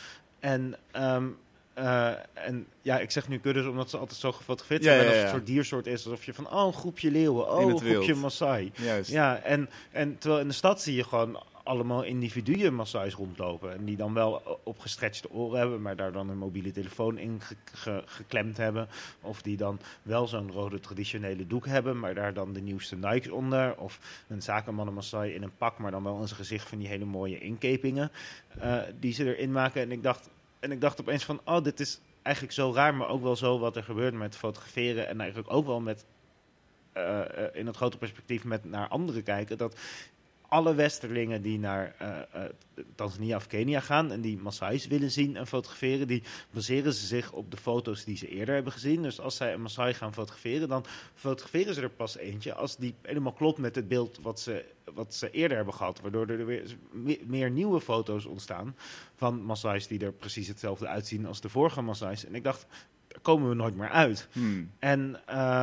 Ik zeg nu kuddes omdat ze altijd zo gefotografeerd zijn. Alsof het een soort diersoort is. Alsof je van, een groepje leeuwen. Een groepje Maasai. Juist. Ja, en terwijl in de stad zie je gewoon allemaal individuen Maasai's rondlopen. En die dan wel opgestretchte oren hebben, maar daar dan een mobiele telefoon in geklemd hebben. Of die dan wel zo'n rode traditionele doek hebben, maar daar dan de nieuwste Nikes onder. Of een zakenman Maasai in een pak, maar dan wel in zijn gezicht van die hele mooie inkepingen. Die ze erin maken. En ik dacht opeens van, dit is eigenlijk zo raar, maar ook wel zo wat er gebeurt met fotograferen. En eigenlijk ook wel met, in het grote perspectief, met naar anderen kijken. Dat alle westerlingen die naar Tanzania of Kenia gaan en die Maasai's willen zien en fotograferen, die baseren ze zich op de foto's die ze eerder hebben gezien. Dus als zij een Maasai gaan fotograferen, dan fotograferen ze er pas eentje als die helemaal klopt met het beeld wat ze eerder hebben gehad. Waardoor er weer meer nieuwe foto's ontstaan van Maasai's die er precies hetzelfde uitzien als de vorige Maasai's. En ik dacht, daar komen we nooit meer uit. En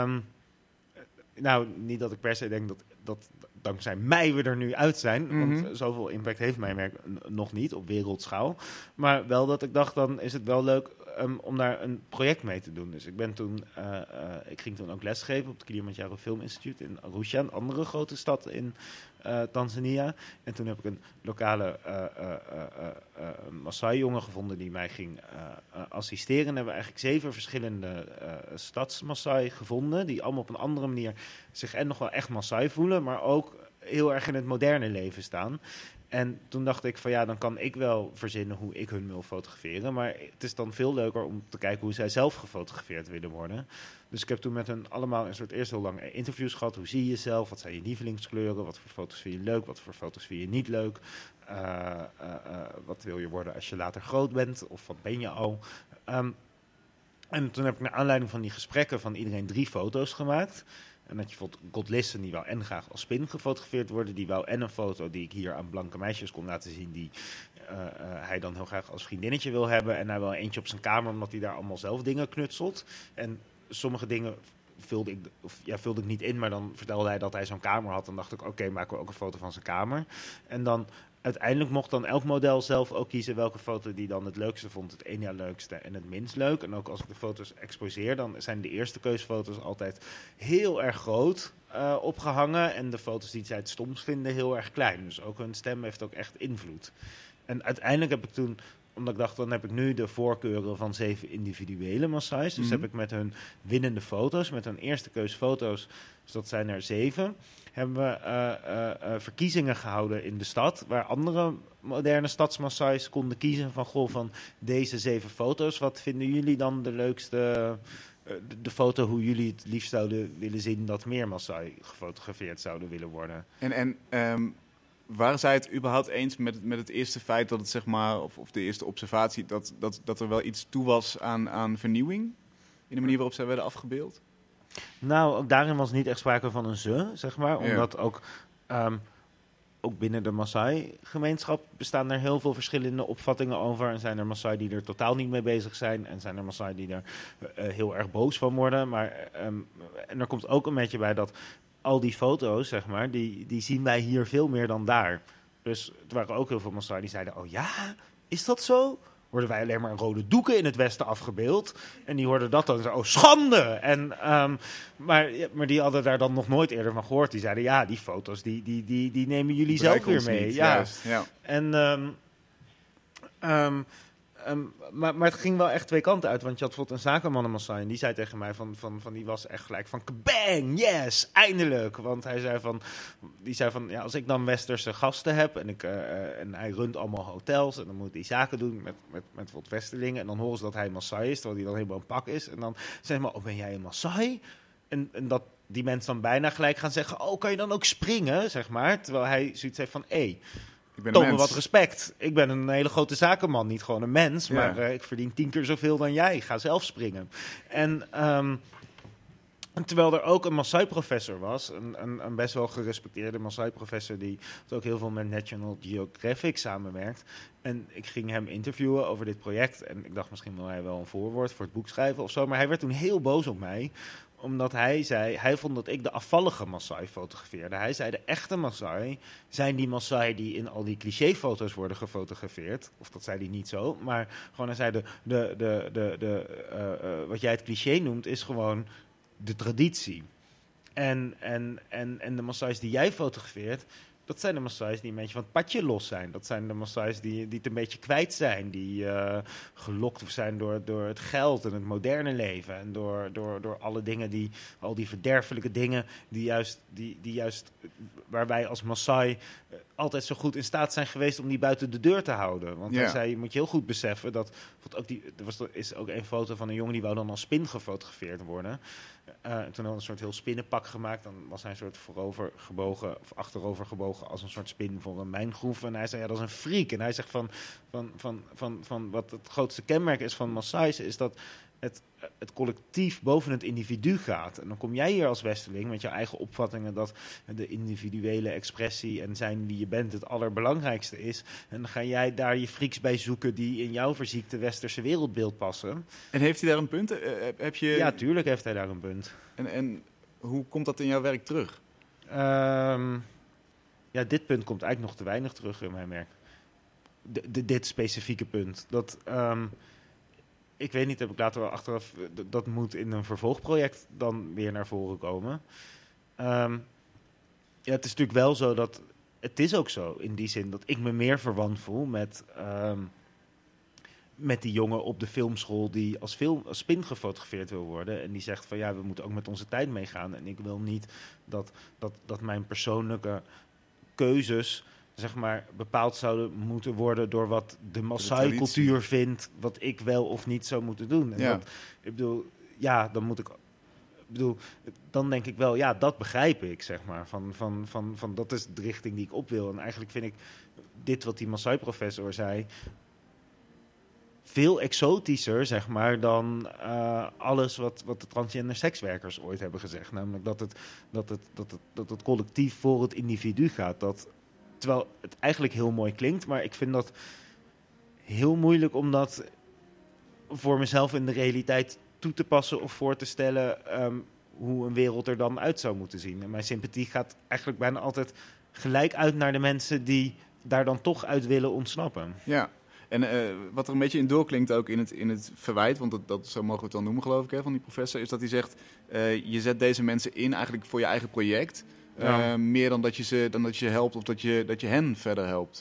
niet dat ik per se denk dat dankzij mij we er nu uit zijn. Want zoveel impact heeft mijn werk nog niet op wereldschaal. Maar wel dat ik dacht, dan is het wel leuk om daar een project mee te doen. Dus ik ging toen ook lesgeven op het Kilimanjaro Film Instituut in Arusha, een andere grote stad in Tanzania. En toen heb ik een lokale Maasai-jongen gevonden die mij ging assisteren. En hebben we eigenlijk 7 verschillende stads-Maasai gevonden, die allemaal op een andere manier zich en nog wel echt Maasai voelen, maar ook heel erg in het moderne leven staan. En toen dacht ik van ja, dan kan ik wel verzinnen hoe ik hun wil fotograferen. Maar het is dan veel leuker om te kijken hoe zij zelf gefotografeerd willen worden. Dus ik heb toen met hen allemaal een soort eerst heel lang interviews gehad. Hoe zie je jezelf? Wat zijn je lievelingskleuren? Wat voor foto's vind je leuk? Wat voor foto's vind je niet leuk? Wat wil je worden als je later groot bent? Of wat ben je al? En toen heb ik naar aanleiding van die gesprekken van iedereen 3 foto's gemaakt. En dat je bijvoorbeeld Godlissen, die wou en graag als spin gefotografeerd worden. Die wou en een foto die ik hier aan blanke meisjes kon laten zien, die hij dan heel graag als vriendinnetje wil hebben. En hij wil eentje op zijn kamer, omdat hij daar allemaal zelf dingen knutselt. En sommige dingen vulde ik niet in, maar dan vertelde hij dat hij zo'n kamer had. Dan dacht ik, oké, maken we ook een foto van zijn kamer. En dan uiteindelijk mocht dan elk model zelf ook kiezen welke foto die dan het leukste vond. Het ene leukste en het minst leuk. En ook als ik de foto's exposeer, dan zijn de eerste keusfoto's altijd heel erg groot opgehangen. En de foto's die zij het stomst vinden heel erg klein. Dus ook hun stem heeft ook echt invloed. En uiteindelijk heb ik toen, omdat ik dacht, dan heb ik nu de voorkeuren van 7 individuele Maasai's. Dus heb ik met hun winnende foto's, met hun eerste keusfoto's, dus dat zijn er 7... hebben we verkiezingen gehouden in de stad, waar andere moderne stadsmassais konden kiezen van deze 7 foto's. Wat vinden jullie dan de leukste, de foto hoe jullie het liefst zouden willen zien dat meer Maasai gefotografeerd zouden willen worden? En waren zij het überhaupt eens met het eerste feit dat het, zeg maar, of de eerste observatie, dat er wel iets toe was aan vernieuwing in de manier waarop zij werden afgebeeld? Nou, ook daarin was niet echt sprake van een ze, zeg maar. Ja. Omdat ook binnen de Maasai-gemeenschap bestaan er heel veel verschillende opvattingen over. En zijn er Maasai die er totaal niet mee bezig zijn. En zijn er Maasai die er heel erg boos van worden. Maar en er komt ook een beetje bij dat al die foto's, zeg maar, die zien wij hier veel meer dan daar. Dus er waren ook heel veel Maasai die zeiden, oh ja, is dat zo? Worden wij alleen maar in rode doeken in het westen afgebeeld. En die hoorden dat dan zo, oh schande! En, maar die hadden daar dan nog nooit eerder van gehoord. Die zeiden, ja, die foto's, die nemen jullie zelf weer mee. Niet, ja. Juist, ja. En, maar het ging wel echt twee kanten uit. Want je had bijvoorbeeld een zakenman in Maasai. En die zei tegen mij, die was echt gelijk van, kabang, yes, eindelijk. Want die zei van, ja, als ik dan westerse gasten heb. En hij runt allemaal hotels. En dan moet hij zaken doen met wat westerlingen. En dan horen ze dat hij Maasai is, terwijl hij dan helemaal een pak is. En dan zeggen ze, oh, ben jij een Maasai? En dat die mensen dan bijna gelijk gaan zeggen, oh, kan je dan ook springen, zeg maar. Terwijl hij zoiets heeft van, toon me wat respect. Ik ben een hele grote zakenman, niet gewoon een mens. Maar ik verdien 10 keer zoveel dan jij. Ga zelf springen. En terwijl er ook een Maasai-professor was, een best wel gerespecteerde Maasai-professor die ook heel veel met National Geographic samenwerkt. En ik ging hem interviewen over dit project. En ik dacht, misschien wil hij wel een voorwoord voor het boek schrijven of zo. Maar hij werd toen heel boos op mij, omdat hij vond dat ik de afvallige Maasai fotografeerde. Hij zei, de echte Maasai zijn die Maasai die in al die clichéfoto's worden gefotografeerd. Of dat zei hij niet zo. Maar gewoon, hij zei, wat jij het cliché noemt, is gewoon de traditie. En de Maasai's die jij fotografeert, dat zijn de Maasai's die een beetje van het padje los zijn. Dat zijn de Maasai's die het een beetje kwijt zijn. Die gelokt zijn door het geld en het moderne leven. En door alle dingen, al die verderfelijke dingen die juist waar wij als Maasai altijd zo goed in staat zijn geweest om die buiten de deur te houden. Want hij zei, je moet je heel goed beseffen dat is ook een foto van een jongen die wou dan als spin gefotografeerd worden. Toen had hij een soort heel spinnenpak gemaakt. Dan was hij een soort achterover gebogen als een soort spin voor een mijngroef. En hij zei, ja, dat is een freak. En hij zegt van wat het grootste kenmerk is van Maasai's, is dat het collectief boven het individu gaat. En dan kom jij hier als westerling met jouw eigen opvattingen dat de individuele expressie en zijn wie je bent het allerbelangrijkste is. En dan ga jij daar je freaks bij zoeken die in jouw verziekte westerse wereldbeeld passen. En heeft hij daar een punt? Ja, tuurlijk heeft hij daar een punt. En hoe komt dat in jouw werk terug? Ja, dit punt komt eigenlijk nog te weinig terug in mijn werk. Dit specifieke punt. Dat ik weet niet, heb ik later wel achteraf, dat moet in een vervolgproject dan weer naar voren komen. Ja, het is natuurlijk wel zo dat, het is ook zo in die zin dat ik me meer verwant voel met die jongen op de filmschool die als spin gefotografeerd wil worden. En die zegt van ja, we moeten ook met onze tijd meegaan. En ik wil niet dat mijn persoonlijke keuzes zeg maar bepaald zouden moeten worden door wat de Maasai-cultuur vindt, wat ik wel of niet zou moeten doen. En dat, ik bedoel, ja, dan moet ik... dan denk ik wel, ja, dat begrijp ik, zeg maar. Van dat is de richting die ik op wil. En eigenlijk vind ik dit wat die Maasai-professor zei veel exotischer, zeg maar, dan alles wat de transgender sekswerkers ooit hebben gezegd. Namelijk dat het collectief voor het individu gaat. Terwijl het eigenlijk heel mooi klinkt, maar ik vind dat heel moeilijk om dat voor mezelf in de realiteit toe te passen of voor te stellen hoe een wereld er dan uit zou moeten zien. En mijn sympathie gaat eigenlijk bijna altijd gelijk uit naar de mensen die daar dan toch uit willen ontsnappen. Ja, en wat er een beetje in doorklinkt ook in het verwijt, want dat zo mogen we het dan noemen, geloof ik, hè, van die professor, is dat hij zegt, je zet deze mensen in eigenlijk voor je eigen project, meer dan dat je ze helpt of dat je hen verder helpt.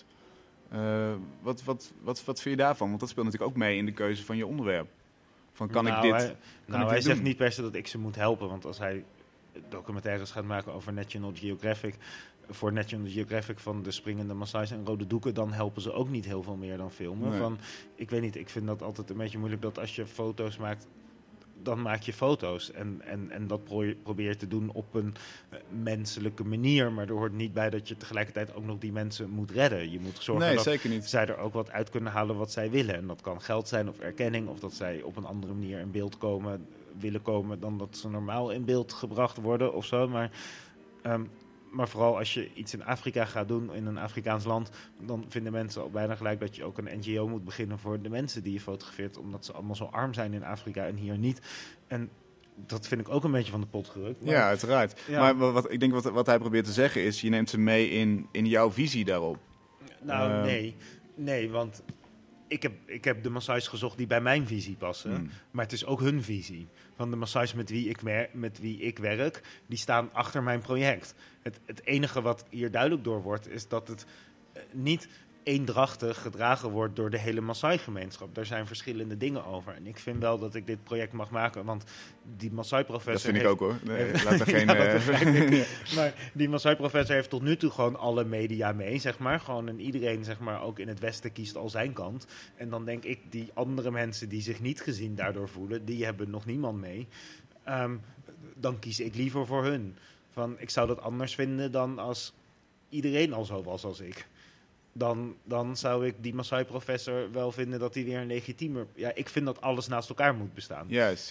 Wat vind je daarvan? Want dat speelt natuurlijk ook mee in de keuze van je onderwerp. Van Hij zegt niet per se dat ik ze moet helpen, want als hij documentaires gaat maken over National Geographic, voor National Geographic van de springende Maasai's en rode doeken, dan helpen ze ook niet heel veel meer dan filmen. Nee. Ik weet niet, ik vind dat altijd een beetje moeilijk dat als je foto's maakt, dan maak je foto's. En dat probeer je te doen op een menselijke manier. Maar er hoort niet bij dat je tegelijkertijd ook nog die mensen moet redden. Je moet zorgen dat zeker niet. zij er ook wat uit kunnen halen wat zij willen. En dat kan geld zijn of erkenning. Of dat zij op een andere manier in beeld willen komen dan dat ze normaal in beeld gebracht worden of zo. Maar vooral als je iets in Afrika gaat doen, in een Afrikaans land, dan vinden mensen al bijna gelijk dat je ook een NGO moet beginnen voor de mensen die je fotografeert, omdat ze allemaal zo arm zijn in Afrika en hier niet. En dat vind ik ook een beetje van de pot gerukt. Maar, ja, uiteraard. Ja. Maar ik denk wat hij probeert te zeggen is, je neemt ze mee in jouw visie daarop. Nou, nee, want ik heb de Maasai's gezocht die bij mijn visie passen. Maar het is ook hun visie. Van de Maasai's met wie ik werk, die staan achter mijn project. Het enige wat hier duidelijk door wordt, is dat het niet eendrachtig gedragen wordt door de hele Maasai-gemeenschap. Daar zijn verschillende dingen over. En ik vind wel dat ik dit project mag maken, want die Maasai-professor... Dat vind ik ook, hoor. Nee, laat er geen... Maar die Maasai-professor heeft tot nu toe gewoon alle media mee, zeg maar. Gewoon, en iedereen, zeg maar, ook in het Westen kiest al zijn kant. En dan denk ik, die andere mensen die zich niet gezien daardoor voelen, die hebben nog niemand mee. Dan kies ik liever voor hun. Ik zou dat anders vinden dan als iedereen al zo was als ik. Dan zou ik die Maasai-professor wel vinden dat hij weer een legitiemer... Ja, ik vind dat alles naast elkaar moet bestaan. Juist.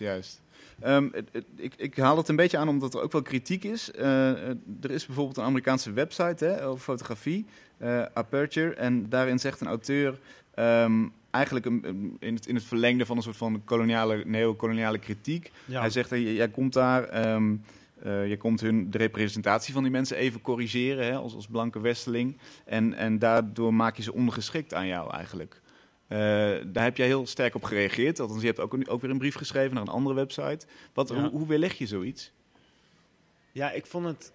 Ik haal het een beetje aan omdat er ook wel kritiek is. Er is bijvoorbeeld een Amerikaanse website over fotografie, Aperture. En daarin zegt een auteur eigenlijk in het verlengde van een soort van neocoloniale kritiek. Ja. Hij zegt, jij komt daar... je komt de representatie van die mensen even corrigeren, hè, als blanke westeling. En daardoor maak je ze ondergeschikt aan jou eigenlijk. Daar heb jij heel sterk op gereageerd. Althans, je hebt ook weer een brief geschreven naar een andere website. Hoe weerleg je zoiets? Ja, ik vond het...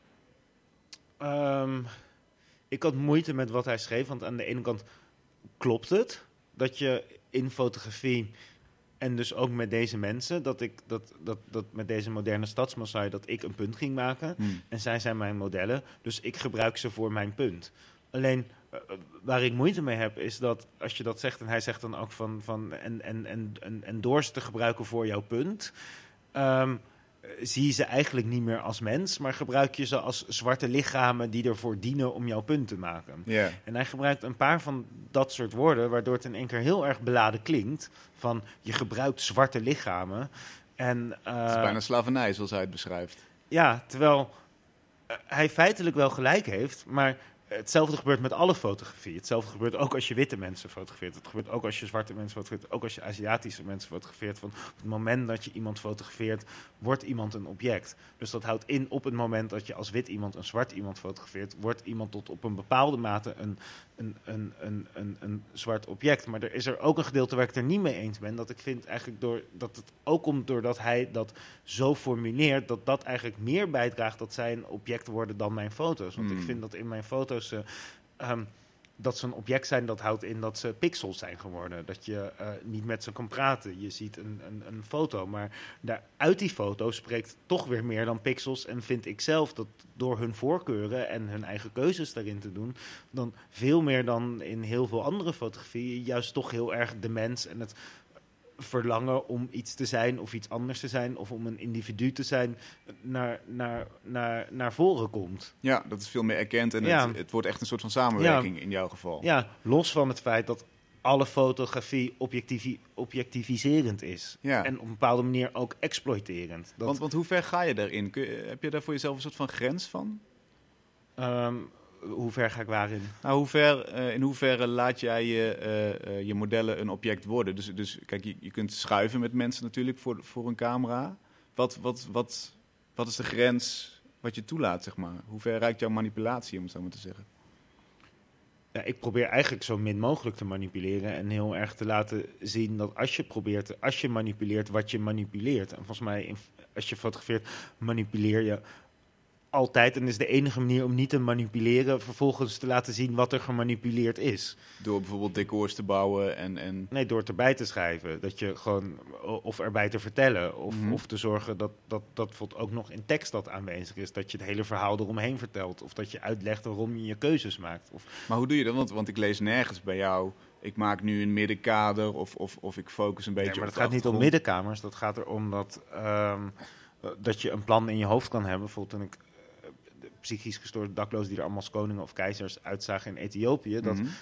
ik had moeite met wat hij schreef. Want aan de ene kant klopt het dat je in fotografie... En dus ook met deze mensen, dat met deze moderne stadsmaasai, dat ik een punt ging maken. En zij zijn mijn modellen, dus ik gebruik ze voor mijn punt. Alleen, waar ik moeite mee heb, is dat als je dat zegt, en hij zegt dan ook en door ze te gebruiken voor jouw punt, zie je ze eigenlijk niet meer als mens, maar gebruik je ze als zwarte lichamen die ervoor dienen om jouw punt te maken. Yeah. En hij gebruikt een paar van dat soort woorden, waardoor het in één keer heel erg beladen klinkt. Van, je gebruikt zwarte lichamen. En, het is bijna slavernij, zoals hij het beschrijft. Ja, terwijl hij feitelijk wel gelijk heeft, maar... Hetzelfde gebeurt met alle fotografie. Hetzelfde gebeurt ook als je witte mensen fotografeert. Het gebeurt ook als je zwarte mensen fotografeert. Ook als je Aziatische mensen fotografeert. Op het moment dat je iemand fotografeert, wordt iemand een object. Dus dat houdt in op het moment dat je als wit iemand een zwart iemand fotografeert, wordt iemand tot op een bepaalde mate een zwart object. Maar er is er ook een gedeelte waar ik het er niet mee eens ben. Dat ik vind eigenlijk dat het ook komt doordat hij dat zo formuleert, dat eigenlijk meer bijdraagt dat zij een object worden dan mijn foto's. Want ik vind dat in mijn foto's dat ze een object zijn, dat houdt in dat ze pixels zijn geworden. Dat je niet met ze kan praten. Je ziet een foto, maar uit die foto spreekt toch weer meer dan pixels. En vind ik zelf dat door hun voorkeuren en hun eigen keuzes daarin te doen, dan veel meer dan in heel veel andere fotografieën, juist toch heel erg de mens en het verlangen om iets te zijn of iets anders te zijn of om een individu te zijn naar voren komt. Ja, dat is veel meer erkend en Ja. het wordt echt een soort van samenwerking in jouw geval. Ja, los van het feit dat alle fotografie objectiviserend is. Ja. En op een bepaalde manier ook exploiterend. Want hoe ver ga je daarin? Heb je daar voor jezelf een soort van grens van? Hoe ver ga ik waarin? Nou, in hoeverre laat jij je modellen een object worden? Dus kijk, je kunt schuiven met mensen natuurlijk voor een camera. Wat is de grens wat je toelaat, zeg maar? Hoe ver reikt jouw manipulatie, om het zo maar te zeggen? Ja, ik probeer eigenlijk zo min mogelijk te manipuleren en heel erg te laten zien dat als je manipuleert wat je manipuleert. En volgens mij, als je fotografeert, manipuleer je altijd. En is de enige manier om niet te manipuleren vervolgens te laten zien wat er gemanipuleerd is. Door bijvoorbeeld decors te bouwen en... Nee, door het erbij te schrijven. Dat je gewoon, of erbij te vertellen. Of te zorgen dat bijvoorbeeld ook nog in tekst dat aanwezig is. Dat je het hele verhaal eromheen vertelt. Of dat je uitlegt waarom je je keuzes maakt. Maar hoe doe je dat? Want ik lees nergens bij jou, ik maak nu een middenkader of ik focus een beetje Nee, maar op het gaat niet om achtergrond. middenkamers. Dat gaat erom dat je een plan in je hoofd kan hebben. Bijvoorbeeld toen ik de psychisch gestoorde daklozen die er allemaal als koningen of keizers uitzagen in Ethiopië.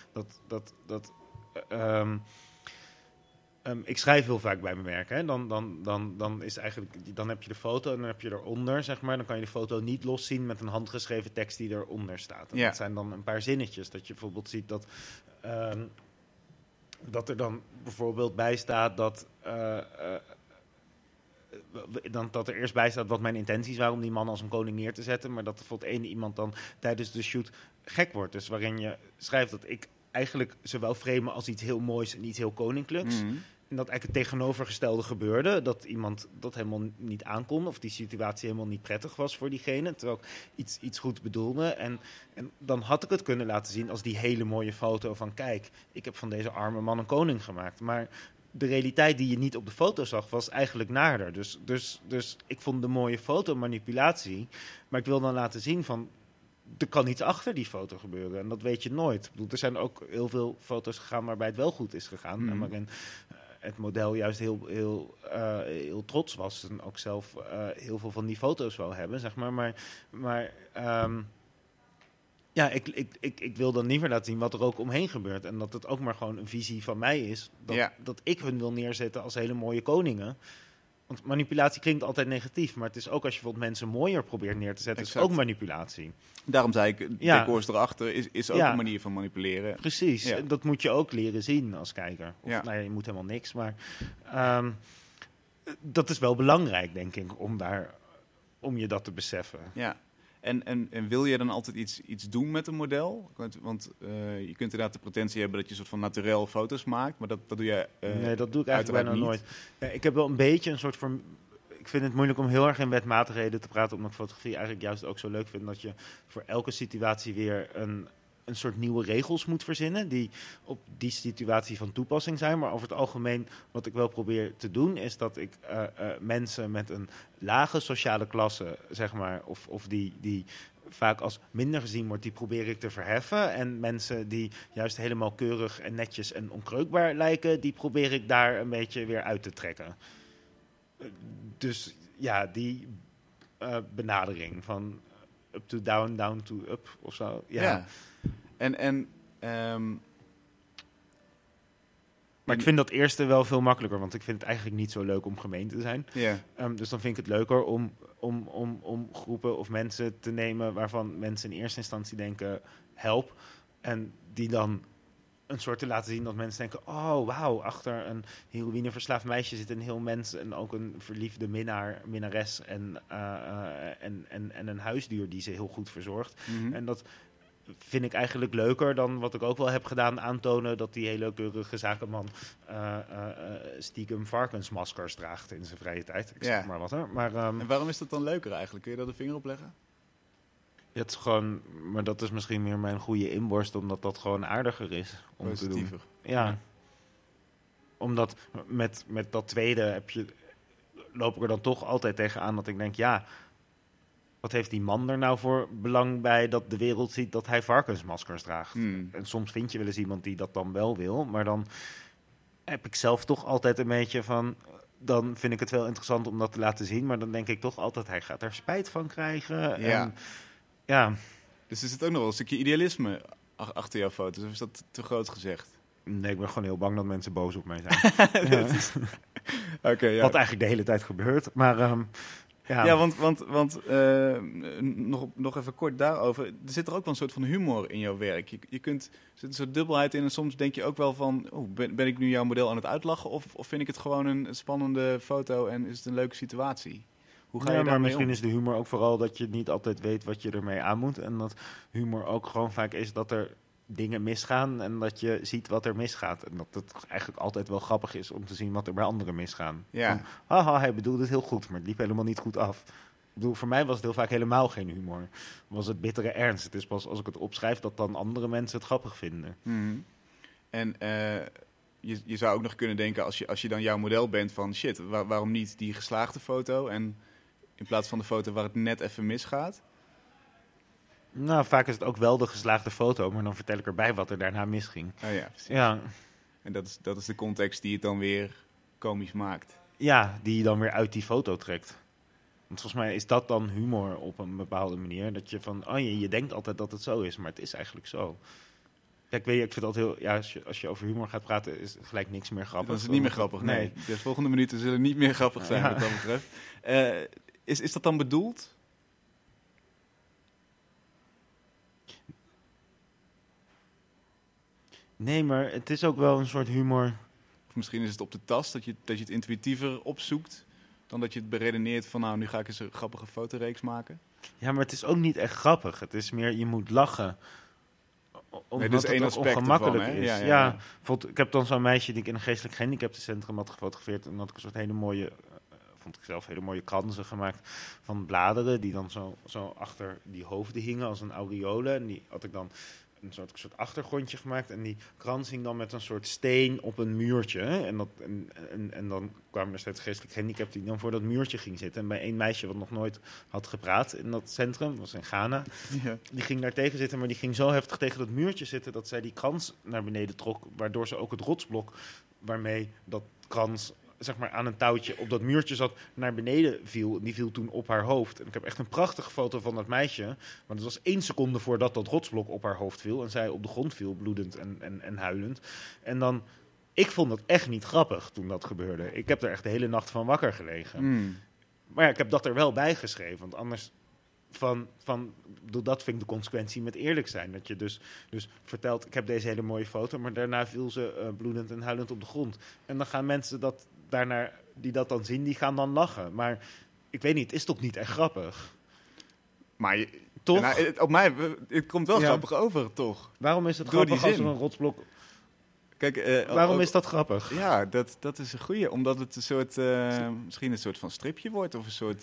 Ik schrijf heel vaak bij mijn werk. Hè. Dan is eigenlijk, dan heb je de foto en dan heb je eronder, zeg maar. Dan kan je de foto niet loszien met een handgeschreven tekst die eronder staat. En Ja. dat zijn dan een paar zinnetjes. Dat je bijvoorbeeld ziet dat er dan bijvoorbeeld bij staat dat er eerst bij staat wat mijn intenties waren om die man als een koning neer te zetten. Maar dat bijvoorbeeld één iemand dan tijdens de shoot gek wordt. Dus waarin je schrijft dat ik eigenlijk zowel frame als iets heel moois en iets heel koninklijks. Mhm. En dat eigenlijk het tegenovergestelde gebeurde. Dat iemand dat helemaal niet aankon. Of die situatie helemaal niet prettig was voor diegene. Terwijl ik iets goed bedoelde. En dan had ik het kunnen laten zien als die hele mooie foto van... Kijk, ik heb van deze arme man een koning gemaakt. Maar de realiteit die je niet op de foto zag was eigenlijk naarder. Dus ik vond de mooie foto manipulatie. Maar ik wil dan laten zien van... Er kan iets achter die foto gebeuren. En dat weet je nooit. Ik bedoel, er zijn ook heel veel foto's gegaan waarbij het wel goed is gegaan. En waarin het model juist heel trots was. En ook zelf heel veel van die foto's wou hebben, zeg maar. Ja, ik wil dan liever laten zien wat er ook omheen gebeurt. En dat het ook maar gewoon een visie van mij is. Dat ik hun wil neerzetten als hele mooie koningen. Want manipulatie klinkt altijd negatief. Maar het is ook als je bijvoorbeeld mensen mooier probeert neer te zetten. Is ook manipulatie. Daarom zei ik, decors erachter is ook een manier van manipuleren. Precies, Ja. dat moet je ook leren zien als kijker. Of, Ja. nou ja, je moet helemaal niks, maar dat is wel belangrijk, denk ik, om je dat te beseffen. Ja. En wil je dan altijd iets doen met een model? Want je kunt inderdaad de potentie hebben dat je een soort van naturel foto's maakt. Maar dat doe je nee, dat doe ik eigenlijk bijna niet. nooit. Ja, ik heb wel een beetje een soort van... Ik vind het moeilijk om heel erg in wetmatigheden te praten, omdat ik fotografie eigenlijk juist ook zo leuk vind dat je voor elke situatie weer een soort nieuwe regels moet verzinnen die op die situatie van toepassing zijn. Maar over het algemeen, wat ik wel probeer te doen, is dat ik mensen met een lage sociale klasse, zeg maar, of die vaak als minder gezien wordt, die probeer ik te verheffen. En mensen die juist helemaal keurig en netjes en onkreukbaar lijken, die probeer ik daar een beetje weer uit te trekken. Dus ja, die benadering van up to down, down to up of zo. Ja. Maar ik vind dat eerste wel veel makkelijker, want ik vind het eigenlijk niet zo leuk om gemeen te zijn. Ja. Dus dan vind ik het leuker om groepen of mensen te nemen waarvan mensen in eerste instantie denken, help. En die dan een soort te laten zien dat mensen denken, oh wauw, achter een heroïneverslaafd meisje zit een heel mens en ook een verliefde minnares en een huisdier die ze heel goed verzorgt. Mhm. En dat vind ik eigenlijk leuker dan wat ik ook wel heb gedaan, aantonen dat die hele keurige zakenman stiekem varkensmaskers draagt in zijn vrije tijd. Ik zeg maar wat, hè. Maar, en waarom is dat dan leuker eigenlijk? Kun je daar de vinger op leggen? Het is gewoon, maar dat is misschien meer mijn goede inborst, omdat dat gewoon aardiger is om Positiever. te doen. Ja. Omdat met dat tweede loop ik er dan toch altijd tegenaan dat ik denk, ja, wat heeft die man er nou voor belang bij dat de wereld ziet dat hij varkensmaskers draagt? En soms vind je wel eens iemand die dat dan wel wil, maar dan heb ik zelf toch altijd een beetje van, dan vind ik het wel interessant om dat te laten zien, maar dan denk ik toch altijd, hij gaat er spijt van krijgen. Ja. En, ja. Dus er zit ook nog wel een stukje idealisme achter jouw foto's, of is dat te groot gezegd? Nee, ik ben gewoon heel bang dat mensen boos op mij zijn. Oké, ja. Wat eigenlijk de hele tijd gebeurt, maar Ja, want nog even kort daarover. Er zit er ook wel een soort van humor in jouw werk. Er zit een soort dubbelheid in en soms denk je ook wel van, ben ik nu jouw model aan het uitlachen of vind ik het gewoon een spannende foto en is het een leuke situatie? Hoe ga je daarmee maar misschien om? is de humor ook vooral dat je niet altijd weet wat je ermee aan moet. En dat humor ook gewoon vaak is dat er dingen misgaan en dat je ziet wat er misgaat. En dat het eigenlijk altijd wel grappig is om te zien wat er bij anderen misgaan. Ja. Van, haha, hij bedoelde het heel goed, maar het liep helemaal niet goed af. Ik bedoel, voor mij was het heel vaak helemaal geen humor. Was het bittere ernst. Het is pas als ik het opschrijf dat dan andere mensen het grappig vinden. Mhm. En je zou ook nog kunnen denken, als je dan jouw model bent van shit, waarom niet die geslaagde foto en in plaats van de foto waar het net even misgaat? Nou, vaak is het ook wel de geslaagde foto, maar dan vertel ik erbij wat er daarna misging. Oh ja, precies. Ja, En dat is de context die het dan weer komisch maakt. ja, die je dan weer uit die foto trekt. Want volgens mij is dat dan humor op een bepaalde manier. Dat je van, je denkt altijd dat het zo is, maar het is eigenlijk zo. Kijk, ik vind het altijd heel, ja, als je over humor gaat praten, is gelijk niks meer grappig. Dan is het niet meer grappig, nee. De volgende minuten zullen niet meer grappig zijn wat dat betreft. Is dat dan bedoeld? Nee, maar het is ook wel een soort humor. Of misschien is het op de tast, dat je het intuïtiever opzoekt dan dat je het beredeneert van, nou, nu ga ik eens een grappige fotoreeks maken. Ja, maar het is ook niet echt grappig. Het is meer, je moet lachen. Omdat dat is één het ook aspect ongemakkelijk ervan, hè? is. Ja. Bijvoorbeeld, ik heb dan zo'n meisje die ik in een geestelijk gehandicaptencentrum had gefotografeerd. En dan had ik een soort hele mooie, vond ik zelf, hele mooie kransen gemaakt van bladeren. Die dan zo achter die hoofden hingen als een aureole. En die had ik dan een soort achtergrondje gemaakt. En die krans hing dan met een soort steen op een muurtje. En dan kwamen er steeds geestelijk gehandicapten die dan voor dat muurtje ging zitten. En bij één meisje wat nog nooit had gepraat in dat centrum, was in Ghana. Ja. Die ging daar tegen zitten, maar die ging zo heftig tegen dat muurtje zitten dat zij die krans naar beneden trok. Waardoor ze ook het rotsblok waarmee dat krans, zeg maar, aan een touwtje op dat muurtje zat, naar beneden viel. Die viel toen op haar hoofd. En ik heb echt een prachtige foto van dat meisje. Maar dat was 1 seconde voordat dat rotsblok op haar hoofd viel. En zij op de grond viel, bloedend en huilend. En dan, ik vond het echt niet grappig toen dat gebeurde. Ik heb er echt de hele nacht van wakker gelegen. Maar ja, ik heb dat er wel bij geschreven. Want anders dat vind ik de consequentie met eerlijk zijn. Dat je dus vertelt, ik heb deze hele mooie foto, maar daarna viel ze bloedend en huilend op de grond. En dan gaan mensen die dat dan zien, die gaan dan lachen. Maar ik weet niet, het is toch niet echt grappig? Maar Toch? Nou, op mij, het komt wel grappig over, toch? Waarom is het Door die grappig als zin. er een rotsblok... Kijk, Waarom is dat grappig? Ja, dat is een goeie. Omdat het een soort, misschien een soort van stripje wordt. Of een soort...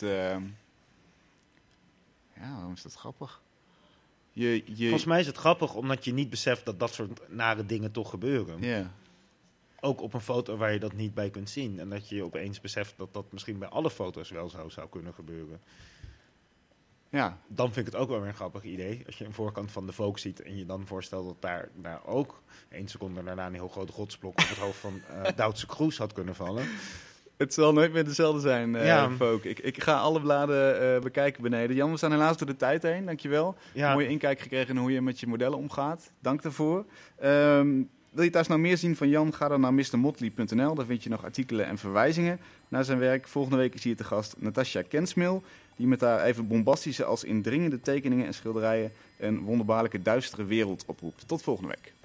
ja, waarom is dat grappig? Volgens mij is het grappig omdat je niet beseft dat dat soort nare dingen toch gebeuren. Ja. Ook op een foto waar je dat niet bij kunt zien. En dat je opeens beseft dat dat misschien bij alle foto's wel zo zou kunnen gebeuren. Ja. Dan vind ik het ook wel weer een grappig idee. Als je een voorkant van de Vogue ziet en je dan voorstelt dat daar ook 1 seconde daarna een heel groot rotsblok op het hoofd van Duitse Kroes had kunnen vallen. Het zal nooit meer dezelfde zijn, Ja. Vogue. Ik ga alle bladen bekijken beneden. Jan, we zijn helaas door de tijd heen. Dankjewel. Ja. Mooie inkijk gekregen in hoe je met je modellen omgaat. Dank daarvoor. Wil je thuis nou meer zien van Jan? Ga dan naar mrmotley.nl. Daar vind je nog artikelen en verwijzingen naar zijn werk. Volgende week is hier te gast Natasja Kensmil, die met haar even bombastische als indringende tekeningen en schilderijen een wonderbaarlijke duistere wereld oproept. Tot volgende week.